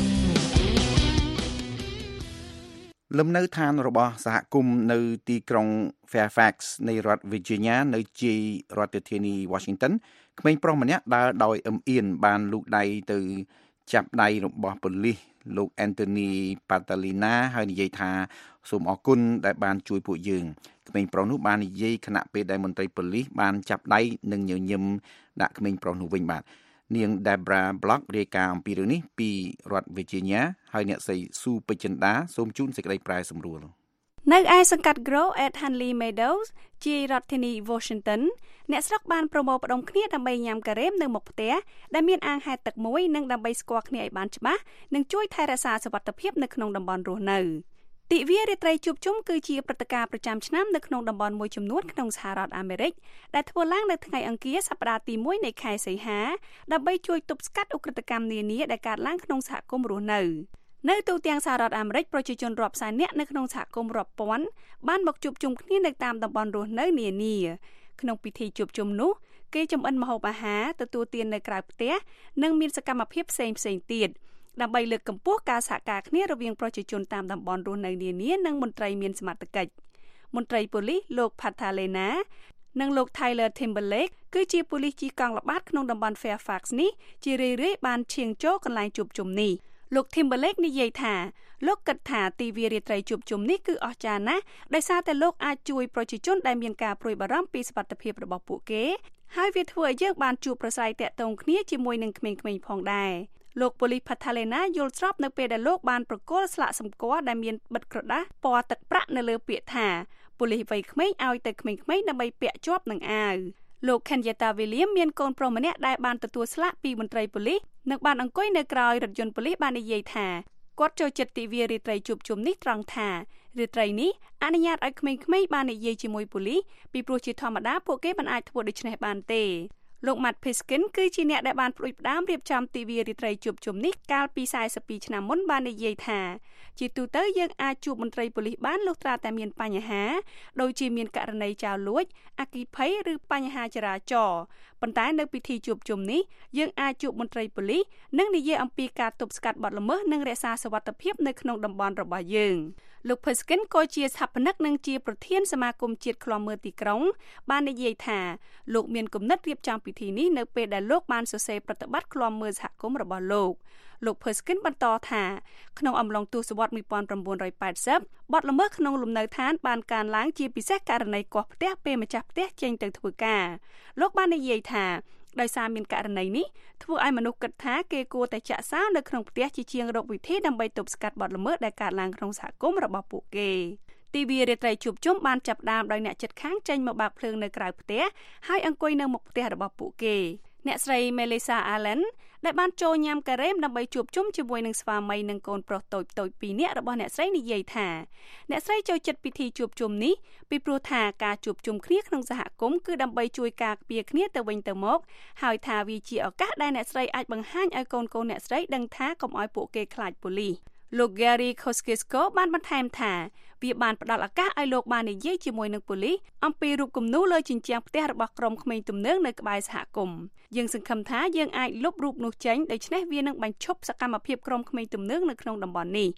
លំនៅឋានរបស់សហគមន៍នៅទីក្រុង Fairfax នៃរដ្ឋ Virginia នៅជាយរដ្ឋធានី Washington ក្មេងប្រុសម្នាក់ដើរដោយអឹមអៀនបានលូកដៃទៅចាប់ដៃរបស់ប៉ូលីសលោក Anthony Patalina ហើយនិយាយថាសូមអរគុណដែលបានជួយពួកយើងក្មេងប្រុសនោះបាននិយាយខណៈពេលដែលមន្ត្រីប៉ូលីសបានចាប់ដៃនិងញញឹមដាក់ក្មេងប្រុសនោះវិញបាទនាង Debra Block រាយការណ៍អំពីរឿងនេះពីរដ្ឋ Virginia ហើយអ្នកស្រីស៊ូពេជ្រចិន្តាសូមជូនសេចក្តីប្រែសម្រួលនៅឯសង្កាត់ Grove at Henley Meadows ជារដ្ឋធានី Washington អ្នកស្រុកបានប្រមូលផ្ដុំគ្នាដើម្បីញ៉ាំការ៉េមនៅមុខផ្ទះដែលមានអាងហែលទឹកមួយនិងដើម្បីស្គាល់គ្នាឲ្យបានច្បាស់និងជួយថែរក្សាសុវត្ថិភាពនៅក្នុងតំបន់រស់នៅទិវារាត្រីជួបជុំគឺជាព្រឹត្តិការណ៍ប្រចាំឆ្នាំនៅក្នុងតំបន់មួយចំនួនក្នុងសហរដ្ឋអាមេរិកដែលធ្វើឡើងនៅថ្ងៃអង្គារសប្តាហ៍ទីមួយនៃខែសីហាដើម្បីជួយទប់ស្កាត់ឧក្រិដ្ឋកម្មនានាដែលកើតឡើងក្នុងសហគមន៍រស់នៅនៅទូទាំងសហរដ្ឋអាមេរិកប្រជាជនរាប់សែននាក់នៅក្នុងសហគមន៍រាប់ពាន់បានមកជួបជុំគ្នានៅតាមតំបន់រស់នៅនានាក្នុងពិធីជួបជុំនោះគេចម្អិនម្ហូបអាហារទទួលទាននៅក្រៅផ្ទះនិងមានសកម្មភាពផ្សេងផ្សេងទៀតដើម្បីលើកកម្ពស់ការសហការគ្នារវាងប្រជាជនតាមតំបន់រស់នៅនានានិងមន្ត្រីមានសមត្ថកិច្ចមន្ត្រីប៉ូលីសលោក Patalina និងលោក Tyler Timberlake គឺជាប៉ូលីសជិះកង់ល្បាតក្នុងតំបន់ Fairfax នេះជារឿយៗបានឈៀងចូលកន្លែងជួបជុំនេះលោក Timberlake និយាយថាលោកគិតថាទិវារាត្រីជួបជុំនេះគឺអស្ចារ្យណាស់ដោយសារតែលោកអាចជួយប្រជាជនដែលមានការព្រួយបារម្ភពីសុវត្ថិភាពរបស់ពួកគេហើយវាធ្វើឲ្យយើងបានជួបប្រស្រ័យទាក់ទងគ្នាជាមួយនឹងក្មេងៗផងដែរលោកប៉ូលីស Patalina យល់ស្របនៅពេលដែលលោកបានប្រគល់ស្លាកសម្គាល់ដែលមានបិទក្រដាសពណ៌ទឹកប្រាក់នៅលើពាក្យថាប៉ូលីសវ័យក្មេងឲ្យទៅក្មេងៗដើម្បីពាក់ជាប់នឹងអាវលោក Kenyatta William មានកូនប្រុសម្នាក់ដែលបានទទួលស្លាកពីមន្ត្រីប៉ូលីសនិងបានអង្គុយនៅក្រោយរថយន្តប៉ូលីសបាននិយាយថាគាត់ចូលចិត្តទិវារាត្រីជួបជុំនេះត្រង់ថារាត្រីនេះអនុញ្ញាតឲ្យក្មេងៗបាននិយាយជាមួយប៉ូលីសពីព្រោះជាធម្មតាពួកគេមិនអាចធ្វើដូច្នេះបានទេលោក Matt Piskin គឺជាអ្នកដែលបានផ្ដួចផ្ដើមរៀបចំទិវារាត្រីជួបជុំនេះកាលពីសែសិបពីរឆ្នាំមុនបាននិយាយថាជាទូទៅយើងអាចជួបមន្ត្រីប៉ូលីសបានលុះត្រាតែមានបញ្ហាដូចជាមានករណីចោរលួចអគ្គិភ័យឬបញ្ហាចរាចរណ៍ប៉ុន្តែនៅពិធីជួបជុំនេះយើងអាចជួបមន្ត្រីប៉ូលីសនិងនិយាយអំពីការទប់ស្កាត់បទល្មើសនិងរក្សាសុវត្ថិភាពនៅក្នុងតំបន់របស់យើងលោក Piskin ក៏ជាស្ថាបនិកនិងជាប្រធានសមាគមជាតិឃ្លាំមើលទីក្រុងបាននិយាយថាលោកមានគំនិតរៀបចំពិធីនេះនៅពេលដែលលោកបានសរសេរប្រតិបត្តិឃ្លាំមើលសហគមន៍របស់លោកលោក Piskin បន្តថាក្នុងអំឡុងទសវត្សរ៍nineteen eightyបទល្មើសក្នុងលំនៅឋានបានកើនឡើងជាពិសេសករណីកោះផ្ទះពេលម្ចាស់ផ្ទះចេញទៅធ្វើការលោកបាននិយាយថាដោយសារមានករណីនេះធ្វើឲ្យមនុស្សគិតថាគេគួរតែចាក់សោនៅក្នុងផ្ទះជាជាងរកវិធីដើម្បីទប់ស្កាត់បទល្មើសដែលកើតឡើងក្នុងសហគមន៍របស់ពួកគេទិវារាត្រីជួបជុំបានចាប់ផ្ដើមដោយអ្នកជិតខាងចេញមកបើកភ្លើងនៅក្រៅផ្ទះហើយអង្គុយនៅមុខផ្ទះរបស់ពួកគេអ្នកស្រី Melissa Allen ដែលបានចូលញ៉ាំការ៉េមដើម្បីជួបជុំជាមួយនឹងស្វាមីនិងកូនប្រុសតូចៗពីរនាក់របស់អ្នកស្រីនិយាយថាអ្នកស្រីចូលចិត្តពិធីជួបជុំនេះពីព្រោះថាការជួបជុំគ្នាក្នុងសហគមន៍គឺដើម្បីជួយការពារគ្នាទៅវិញទៅមកហើយថាវាជាឱកាសដែលអ្នកស្រីអាចបង្ហាញឲ្យកូនកូនអ្នកស្រីដឹងថាកុំឲ្យពួកគេខ្លាចប៉ូលីសលោក Gary Koskisko បានបន្ថែមថាវាបានផ្ដល់ឱកាសឲ្យលោកបាននិយាយជាមួយនឹងប៉ូលីសអំពីរូបគំនូរលើជញ្ជាំងផ្ទះរបស់ក្រុមក្មេងទំនើងនៅក្បែរសហគមន៍យើងសង្ឃឹមថាយើងអាចលុបរូបនោះចេញដូច្នេះវានឹងបញ្ឈប់សកម្មភាពក្រុមក្មេងទំនើងនៅក្នុងតំបន់នេះ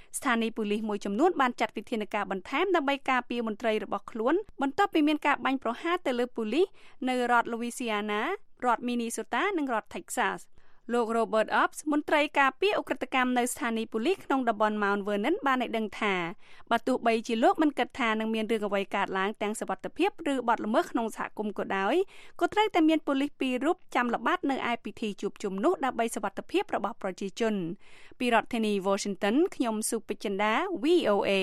ស្ថានីយ៍ប៉ូលីសមួយចំនួនបានចាត់វិធានការបន្ថែមដើម្បីការពារមន្ត្រីរបស់ខ្លួនបន្ទាប់ពីមានការបាញ់ប្រហារទៅលើប៉ូលីសនៅរដ្ឋ Louisiana រដ្ឋ Minnesota និងរដ្ឋ Texas លោក Robert Ops មន្ត្រីការពារឧក្រិដ្ឋកម្មនៅស្ថានីយ៍ប៉ូលីសក្នុងតំបន់ Mount Vernon បានឲ្យដឹងថាបើទោះបីជាលោកមិនគិតថានឹងមានរឿងអ្វីកើតឡើងទាំងសុវត្ថិភាពឬបទល្មើសក្នុងសហគមន៍ក៏ដោយក៏ត្រូវតែមានប៉ូលីសពីររូបចាំល្បាតនៅឯពិធីជួបជុំនោះដើម្បីសុវត្ថិភាពរបស់ប្រជាជនពីរដ្ឋធានី Washington ខ្ញុំសុពិចិន្តា វី អូ เอ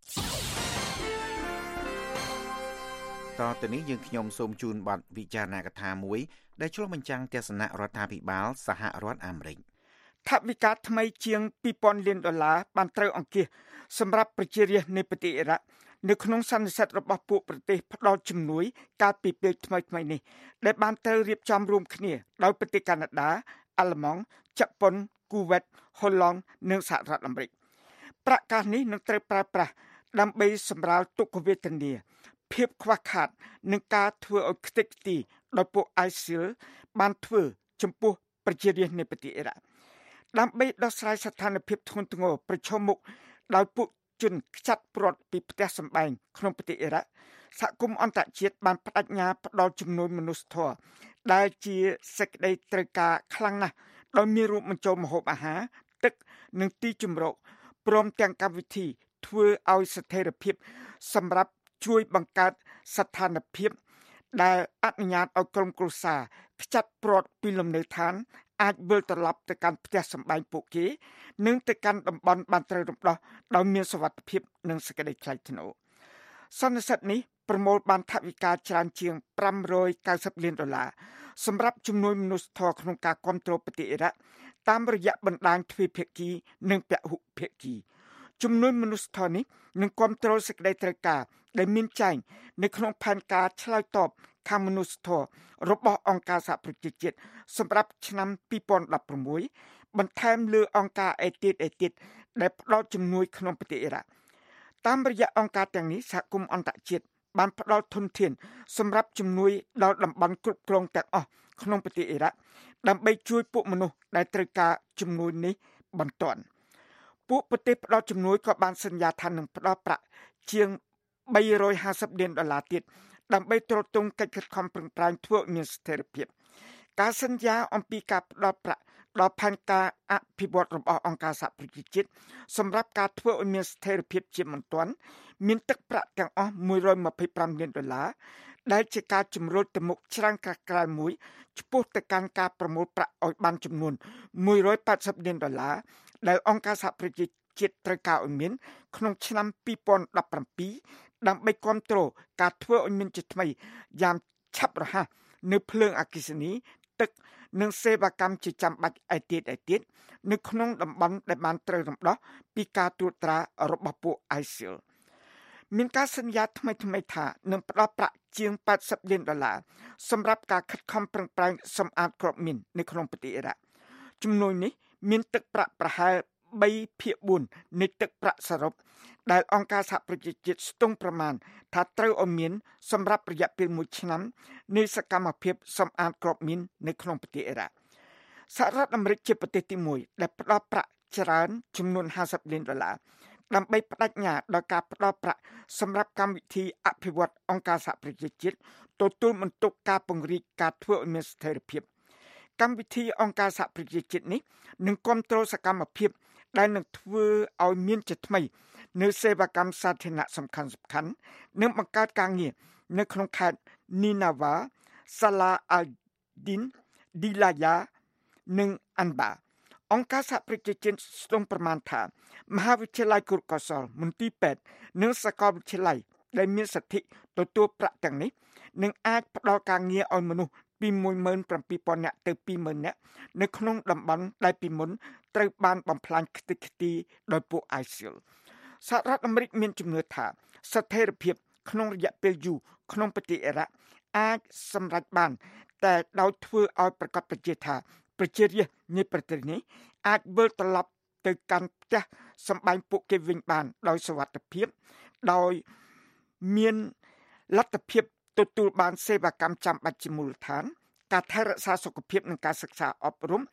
តទៅនេះយើងខ្ញុំសូមជូនបទវិចារណកថាមួយដែលឆ្លុះបញ្ចាំងទស្សនៈរដ្ឋាភិបាលសហរដ្ឋអាមេរិកថវិកាថ្មីជាងពីរពាន់លានដុល្លារបានត្រូវអង្គាសសម្រាប់ប្រជារាស្ត្រនៃប្រទេសអ៊ីរ៉ាក់នៅក្នុងសន្និសីទរបស់ពួកប្រទេសផ្ដល់ជំនួយកាលពីពេលថ្មីៗនេះដែលបានត្រូវរៀបចំរួមគ្នាដោយប្រទេសកាណាដា អាល្លឺម៉ង់ ជប៉ុន គូវេត ហូឡង់និងសហរដ្ឋអាមេរិកប្រាក់កាសនេះនឹងត្រូវប្រើប្រាស់ដើម្បីសម្រាលទុក្ខវេទនាភាពខ្វះខាតនិងការធ្វើឲ្យខ្ទេចខ្ទីដោយពួក ไอซิล បានធ្វើចំពោះប្រជារាស្ត្រនៃប្រទេសអ៊ីរ៉ាក់ដើម្បីដោះស្រាយស្ថានភាពធ្ងន់ធ្ងរប្រឈមមុខដោយពួកជនខ្ចាត់ព្រាត់ពីផ្ទះសម្បែងក្នុងប្រទេសអ៊ីរ៉ាក់សហគមន៍អន្តរជាតិបានបដិញ្ញាផ្ដល់ជំនួយមនុស្សធម៌ដែលជាសេចក្តីត្រូវការខ្លាំងណាស់ដោយមានរួមបញ្ចូលម្ហូបអាហារទឹកនិងទីជម្រកព្រមទាំងកម្មវិធីធ្វើឲ្យស្ថិរភាពសម្រាប់ជួយបង្កើតស្ថានភាពដែលអនុញ្ញាតឲ្យក្រុមគ្រួសារខ្ចាត់ព្រាត់ពីលំនៅឋានអាចវិលត្រឡប់ទៅកាន់ផ្ទះសម្បែងពួកគេនិងទៅកាន់តំបន់បានត្រូវរំដោះដោយមានសុវត្ថិភាពនិងសេចក្តីថ្លៃថ្នូរសន្និសីទនេះប្រមូលបានថវិកាច្រើនជាងប្រាំរយកៅសិបលានដុល្លារសម្រាប់ជំនួយមនុស្សធម៌ក្នុងការគាំទ្រប្រទេសអ៊ីរ៉ាក់តាមរយៈបណ្ដាញទ្វេភាគីនិងពហុភាគីជំនួយមនុស្សធម៌នេះនឹងគាំទ្រសេចក្តីត្រូវការដែលមានចែងនៅក្នុងផែនការឆ្លើយតបខាងមនុស្សធម៌របស់អង្គការសហប្រជាជាតិសម្រាប់ឆ្នាំពីរពាន់ដប់ប្រាំមួយបន្ថែមលើអង្គការអេទៀតអេទៀតដែលផ្ដល់ជំនួយក្នុងប្រទេសអ៊ីរ៉ាក់តាមរយៈអង្គការទាំងនេះសហគមន៍អន្តរជាតិបានផ្ដល់ធនធានសម្រាប់ជំនួយដល់តំបន់គ្រប់គ្រងទាំងអស់ក្នុងប្រទេសអ៊ីរ៉ាក់ដើម្បីជួយពួកមនុស្សដែលត្រូវការជំនួយនេះបន្ទាន់ពួកប្រទេសផ្ដល់ជំនួយក៏បានសន្យាថានឹងផ្ដល់ប្រាក់ជាងបីរយហាសិបលានដុល្លារទៀតដើម្បីទ្រទ្រង់កិច្ចខិតខំប្រឹងប្រែងធ្វើឲ្យមានស្ថិរភាពការសន្យាអំពីការផ្ដល់ប្រាក់ដល់ផែនការអភិវឌ្ឍរបស់អង្គការសហប្រជាជាតិសម្រាប់ការធ្វើឲ្យមានស្ថិរភាពជាបន្ទាន់មានទឹកប្រាក់ទាំងអស់មួយរយម្ភៃប្រាំលានដុល្លារដែលជាការជំរុញទៅមុខច្រាំងក្រាស់ក្រែលមួយឆ្ពោះទៅកាន់ការប្រមូលប្រាក់ឲ្យបានចំនួនមួយរយប៉ាត់សិបលានដុល្លារដែលអង្គការសហប្រជាជាតិត្រូវការឲ្យមានក្នុងឆ្នាំពីរពាន់ដប់ប្រាំពីរដើម្បីគាំទ្រការធ្វើឲ្យមានជាថ្មីយ៉ាងឆាប់រហ័សនៅភ្លើងអគ្គិសនីទឹកនិងសេវាកម្មជាចាំបាច់ឯទៀតឯទៀតនៅក្នុងតំបន់ដែលបានត្រូវរំដោះពីការត្រួតត្រារបស់ពួក ไอซิล មានការសន្យាថ្មីថ្មីថានឹងផ្ដល់ប្រាក់ជាងប៉ាត់សិបលានដុល្លារសម្រាប់ការខិតខំប្រឹងប្រែងសម្អាតគ្រាប់មីននៅក្នុងប្រទេសអ៊ីរ៉ាក់ជំនួយនេះមានទឹកប្រាក់ប្រហែលបីភាគបួននៃទឹកប្រាក់សរុបដែលអង្គការសហប្រជាជាតិស្ទង់ប្រមាណថាត្រូវឲ្យមានសម្រាប់រយៈពេលមួយឆ្នាំនៃសកម្មភាពសម្អាតគ្រាប់មីននៅក្នុងប្រទេសអ៊ីរ៉ាក់សហរដ្ឋអាមេរិកជាប្រទេសទីមួយដែលផ្ដល់ប្រាក់ច្រើនចំនួនហាសិបលានដុល្លារដើម្បីបដិញ្ញាដល់ការផ្ដល់ប្រាក់សម្រាប់កម្មវិធីអភិវឌ្ឍអង្គការសហប្រជាជាតិទទួលបន្ទុកការពង្រីកការធ្វើឲ្យមានស្ថិរភាពកម្មវិធីអង្គការសហប្រជាជាតិនេះនឹងគ្រប់គ្រងសកម្មភាពដែលនឹងធ្វើឲ្យមានជាថ្មីនៅសេវាកម្មសាធារណៈសំខាន់សំខាន់និងបង្កើតការងារនៅក្នុងខេត្ត Ninava, Salah al-Din, Dilaya និង Anbar អង្គការសហប្រជាជាតិស្ទង់ប្រមាណថាមហាវិទ្យាល័យគរុកោសល្យមន្ទីរពេទ្យនិងសាកលវិទ្យាល័យដែលមានសិទ្ធិទទួលប្រាក់ទាំងនេះនឹងអាចផ្ដល់ការងារឲ្យមនុស្សពីមួយម៉ឺនប្រាំពីរពាន់នាក់ទៅពីរម៉ឺននាក់នៅក្នុងតំបន់ដែលពីមុនត្រូវបានបំផ្លាញខ្ទេចខ្ទីដោយពួក ไอซิล សហរដ្ឋអាមេរិកមានជំនឿថាស្ថិរភាពក្នុងរយៈពេលយូរក្នុងប្រទេសអ៊ីរ៉ាក់អាចសម្រេចបានតែដោយធ្វើឲ្យប្រកបប្រជាថាប្រជារាស្ត្រនៃប្រទេសនេះអាចវិលត្រឡប់ទៅកាន់ផ្ទះសម្បែងពួកគេវិញបានដោយសុវត្ថិភាពដោយមានលទ្ធភាពទទួលបានសេវាកម្មចាំបាច់ជាមូលដ្ឋានការថែរក្សាសុខភាពនិងការសិក្សាអប់រំ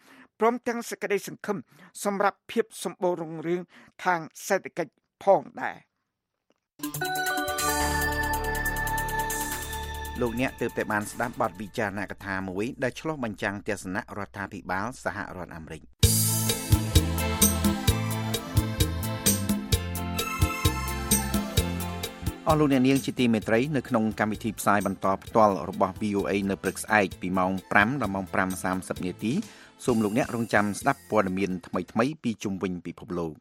ព្រមទាំងសេចក្តីសង្ឃឹមសម្រាប់ភាពសម្បូររុងរឿងខាងសេដ្ឋកិច្ចផងដែរលោកអ្នកទើបតែបានស្ដាប់បទវិចារណកថាមួយដែលឆ្លុះបញ្ចាំងទស្សនៈរដ្ឋាភិបាលសហរដ្ឋអាមេរិកអស់លោកអ្នកនាងជាទីមេត្រីនៅក្នុងកម្មវិធីផ្សាយបន្តផ្ទាល់របស់ វី អូ អេ នៅព្រឹកស្អែកពីម៉ោងប្រាំដល់ម៉ោងប្រាំសាមសិបនាទីសូមលោកអ្នករងចាំស្ដាប់ព័ត៌មានថ្មីៗពីជុំវិញពិភពលោក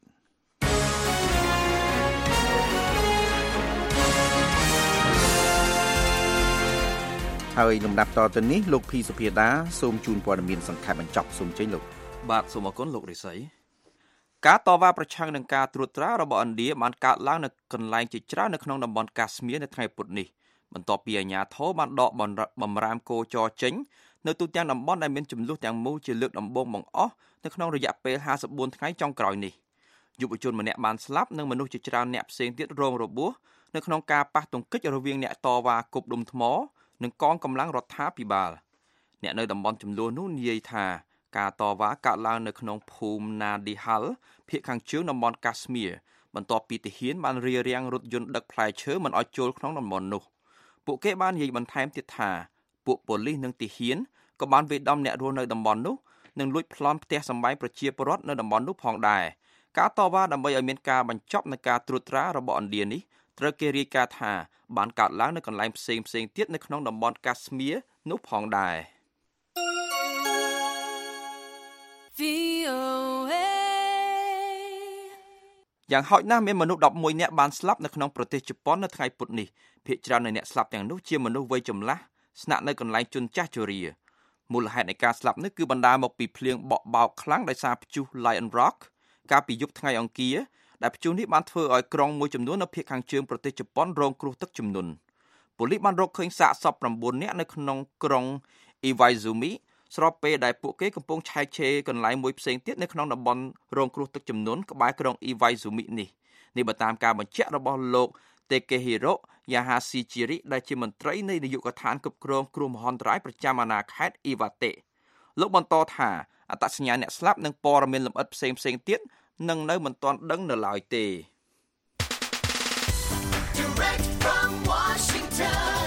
ហើយលំដាប់តទៅនេះលោកភីសុភាដាសូមជូនព័ត៌មានសង្ខេបបញ្ចប់សូមជ័យលោកបាទសូមអរគុណលោករិស័យការតវ៉ាប្រឆាំងនឹងការត្រួតត្រារបស់ឥណ្ឌាបានកើតឡើងនៅកន្លែងជាច្រើននៅក្នុងតំបន់កាស្មៀរនៅថ្ងៃពុធនេះបន្ទាប់ពីអាជ្ញាធរបានដកបំរាមកោចរចេញនៅទូទាំងតំបន់ដែលមានចំនួនទាំងមូលជាលើកដំបូងបង្អស់នៅក្នុងរយៈពេលហាសិបបួនថ្ងៃចុងក្រោយនេះយុវជនម្នាក់បានស្លាប់និងមនុស្សជាច្រើនអ្នកផ្សេងទៀតរងរបួសនៅក្នុងការប៉ះទង្គិចរវាងអ្នកតវ៉ាគប់ដុំថ្មនិងកងកម្លាំងរដ្ឋាភិបាលអ្នកនៅតំបន់ចំនួននោះនិយាយថាការតវ៉ាកើតឡើងនៅក្នុងភូមិណាឌីហាល់ភាគខាងជើងតំបន់កាស្មៀរបន្ទាប់ពីទាហានបានរារាំងរថយន្តដឹកផ្លែឈើមិនឲ្យចូលក្នុងតំបន់នោះពួកគេបាននិយាយបន្ថែមទៀតថាពួកប៉ូលីសនិងទាហានក៏បានវាយដំអ្នករស់នៅតំបន់នោះនិងលួចប្លន់ផ្ទះសម្បែងប្រជាពលរដ្ឋនៅតំបន់នោះផងដែរការតវ៉ាដើម្បីឲ្យមានការបញ្ចប់នៃការត្រួតត្រារបស់ឥណ្ឌានេះត្រូវគេរាយការណ៍ថាបានកើតឡើងនៅកន្លែងផ្សេងផ្សេងទៀតនៅក្នុងតំបន់កាស្មៀរនោះផងដែរយ៉ាងហោចណាស់មានមនុស្សដប់មួយនាក់បានស្លាប់នៅក្នុងប្រទេសជប៉ុននៅថ្ងៃពុធនេះភាគច្រើននៃអ្នកស្លាប់ទាំងនោះជាមនុស្សវ័យចម្លាស់ស្នាក់នៅកន្លែងជនចាស់ជរាមូលហេតុនៃការស្លាប់នេះគឺបណ្ដាលមកពីភ្លៀងបក់បោកខ្លាំងដោយសារព្យុះ Lion Rock កាលពីយប់ថ្ងៃអង្គារដែលព្យុះនេះបានធ្វើឲ្យក្រុងមួយចំនួននៅភាគខាងជើងប្រទេសជប៉ុនរងគ្រោះទឹកជំនន់ប៉ូលីសបានរកឃើញសាកសព៩នាក់នៅក្នុងក្រុង Iwaizumi ស្របពេលដែលពួកគេកំពុងឆែកឆេរកន្លែងមួយផ្សេងទៀតនៅក្នុងតំបន់រងគ្រោះទឹកជំនន់ក្បែរក្រុង Iwaizumi នេះនេះបើតាមការបញ្ជាក់របស់លោក Takehiro Yahashijiri ដែលជាមន្ត្រីនៃនាយកដ្ឋានគ្រប់គ្រងគ្រោះមហន្តរាយប្រចាំអាណាខេត្ត Iwate លោកបន្តថាអត្តសញ្ញាណអ្នកស្លាប់និងព័ត៌មានលម្អិតផ្សេងផ្សេងទៀតនឹងនៅមិនទាន់ដឹងនៅឡើយទេ Direct from Washington,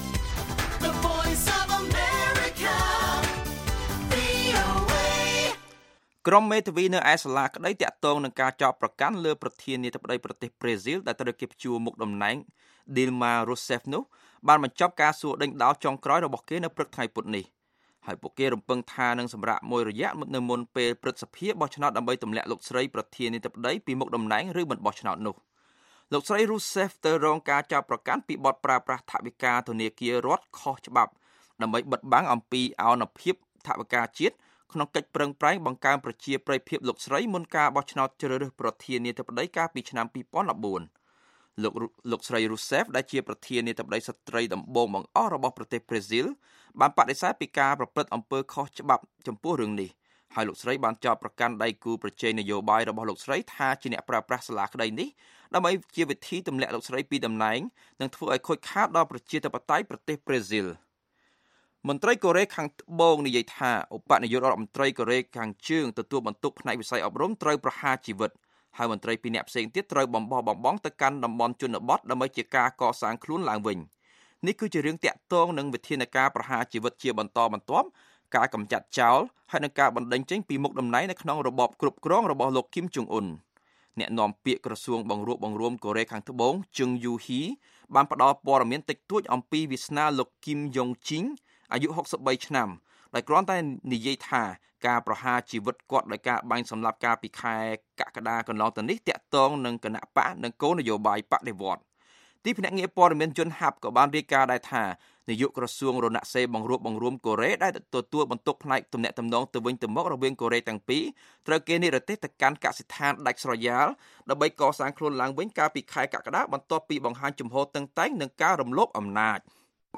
the voice of America, វី អូ เอក្រុមមេធាវីនៅឯសាលាក្តីតាក់ទងនឹងការចោទប្រកាន់លើប្រធានាធិបតីប្រទេសប្រេស៊ីលដែលត្រូវគេព្យួរមុខតំណែង Dilma Rousseff នោះបានបញ្ចប់ការសួរដេញដោលចុងក្រោយរបស់គេនៅព្រឹកថ្ងៃពុធនេះហើយពួកគេរំពឹងថានឹងសម្រាកមួយរយៈនៅមុនពេលព្រឹទ្ធសភាបោះឆ្នោតដើម្បីទម្លាក់លោកស្រីប្រធានាធិបតីពីមុខតំណែងឬមិនបោះឆ្នោតនោះលោកស្រី Rousseff ទៅរងការចោទប្រកាន់ពីបទប្រើប្រាស់ថវិកាធនាគាររដ្ឋខុសច្បាប់ដើម្បីបិទបាំងអំពីអនុភាពថវិកាជាតិក្នុងកិច្ចប្រឹងប្រែងបង្កើនប្រជាប្រិយភាពលោកស្រីមុនការបោះឆ្នោតជ្រើសរើសប្រធានាធិបតីកាលពីឆ្នាំពីរពាន់ដប់បួនលោកលោកស្រី Rousseff ដែលជាប្រធានាធិបតីស្ត្រីដំបូងបង្អស់របស់ប្រទេសប្រេស៊ីលបានបដិសេធពីការប្រព្រឹត្តអំពើខុសច្បាប់ចំពោះរឿងនេះហើយលោកស្រីបានចោទប្រកាន់ដៃគូប្រជែងនយោបាយរបស់លោកស្រីថាជាអ្នកប្រើប្រាស់សាលាក្តីនេះដើម្បីជាវិធីទម្លាក់លោកស្រីពីតំណែងនិងធ្វើឲ្យខូចខាតដល់ប្រជាធិបតេយ្យប្រទេសប្រេស៊ីលមន្ត្រីកូរ៉េខាងត្បូងនិយាយថាឧបនាយករដ្ឋមន្ត្រីកូរ៉េខាងជើងទទួលបន្ទុកផ្នែកវិស័យអប់រំត្រូវប្រហារជីវិតហើយមន្ត្រីពីរនាក់ផ្សេងទៀតត្រូវបំបោះបំបងទៅកាន់តំបន់ជនបទដើម្បីជាការកសាងខ្លួនឡើងវិញនេះគឺជារឿងតាក់ទងនឹងវិធានការប្រហារជីវិតជាបន្តបន្ទាប់ការកម្ចាត់ចោលហើយនឹងការបណ្តេញចេញពីមុខតំណែងនៅក្នុងរបបគ្រប់គ្រងរបស់លោកគីមចុងអ៊ុនអ្នកនាំពាក្យក្រសួងបង្រួបបង្រួមកូរ៉េខាងត្បូងជឹងយូហ៊ីបានផ្ដល់ព័ត៌មានតិចតួចអំពីវាសនាលោកគីមយ៉ុងជីងអាយុហុកសិបបីឆ្នាំដែលគ្រាន់តែនិយាយថាការប្រហារជីវិតគាត់ដោយការបាញ់សម្លាប់កាលពីខែកក្កដាកន្លងទៅនេះតាក់ទងនឹងគណៈបកនិងគោលនយោបាយបដិវត្តន៍ទីភ្នាក់ងារព័ត៌មានយន្តហាប់ក៏បានរាយការណ៍ដែរថានាយកក្រសួងរណសេរីបង្រួបបង្រួមកូរ៉េដែលទទួលបន្ទុកផ្នែកទំនាក់ទំនងទៅវិញទៅមករវាងកូរ៉េទាំងពីរត្រូវគេនិរទេសទៅកាន់កសិដ្ឋានដាច់ស្រយាលដើម្បីកសាងខ្លួនឡើងវិញកាលពីខែកក្កដាបន្ទាប់ពីបង្ហាញជំហរតឹងតែងនឹងការរំលោភអំណាច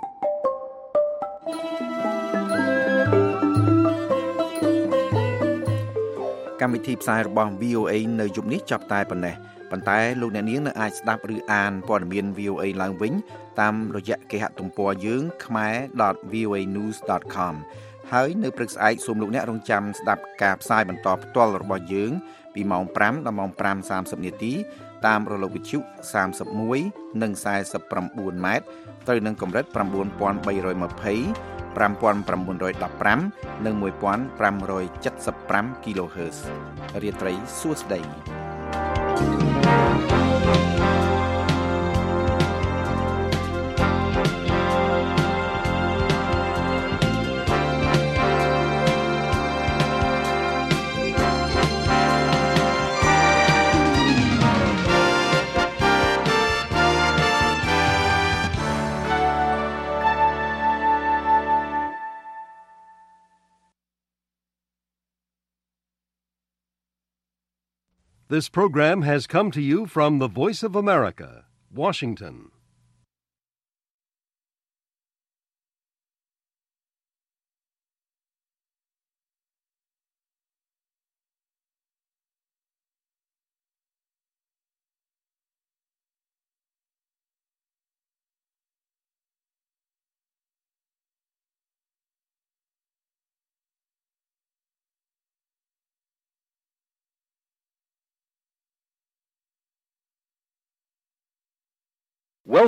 កម្មវិធីផ្សាយរបស់ វី អូ អេ នៅយប់នេះចាប់តែប៉ុណ្ណេះប៉ុន្តែលោកអ្នកនាងនៅអាចស្ដាប់ឬអានព័ត៌មាន វី អូ អេ ឡើងវិញតាមរយៈគេហទំព័រយើង khmer dot v o a news dot com ហើយនៅព្រឹកស្អែកសូមលោកអ្នករងចាំស្ដាប់ការផ្សាយបន្តផ្ទាល់របស់យើងពីម៉ោងប្រាំដល់ម៉ោងប្រាំសាមសិបនាទីតាមរលកវិទ្យុសាមសិបមួយនិងខ្សែសប្តាហ៍៩ម៉ែត្រត្រូវនឹងកម្រិត៩,៣២០ ៥,៩១៥ និង១,៥៧៥ kHz រាត្រីសួស្តី This program has come to you from the Voice of America, Washington.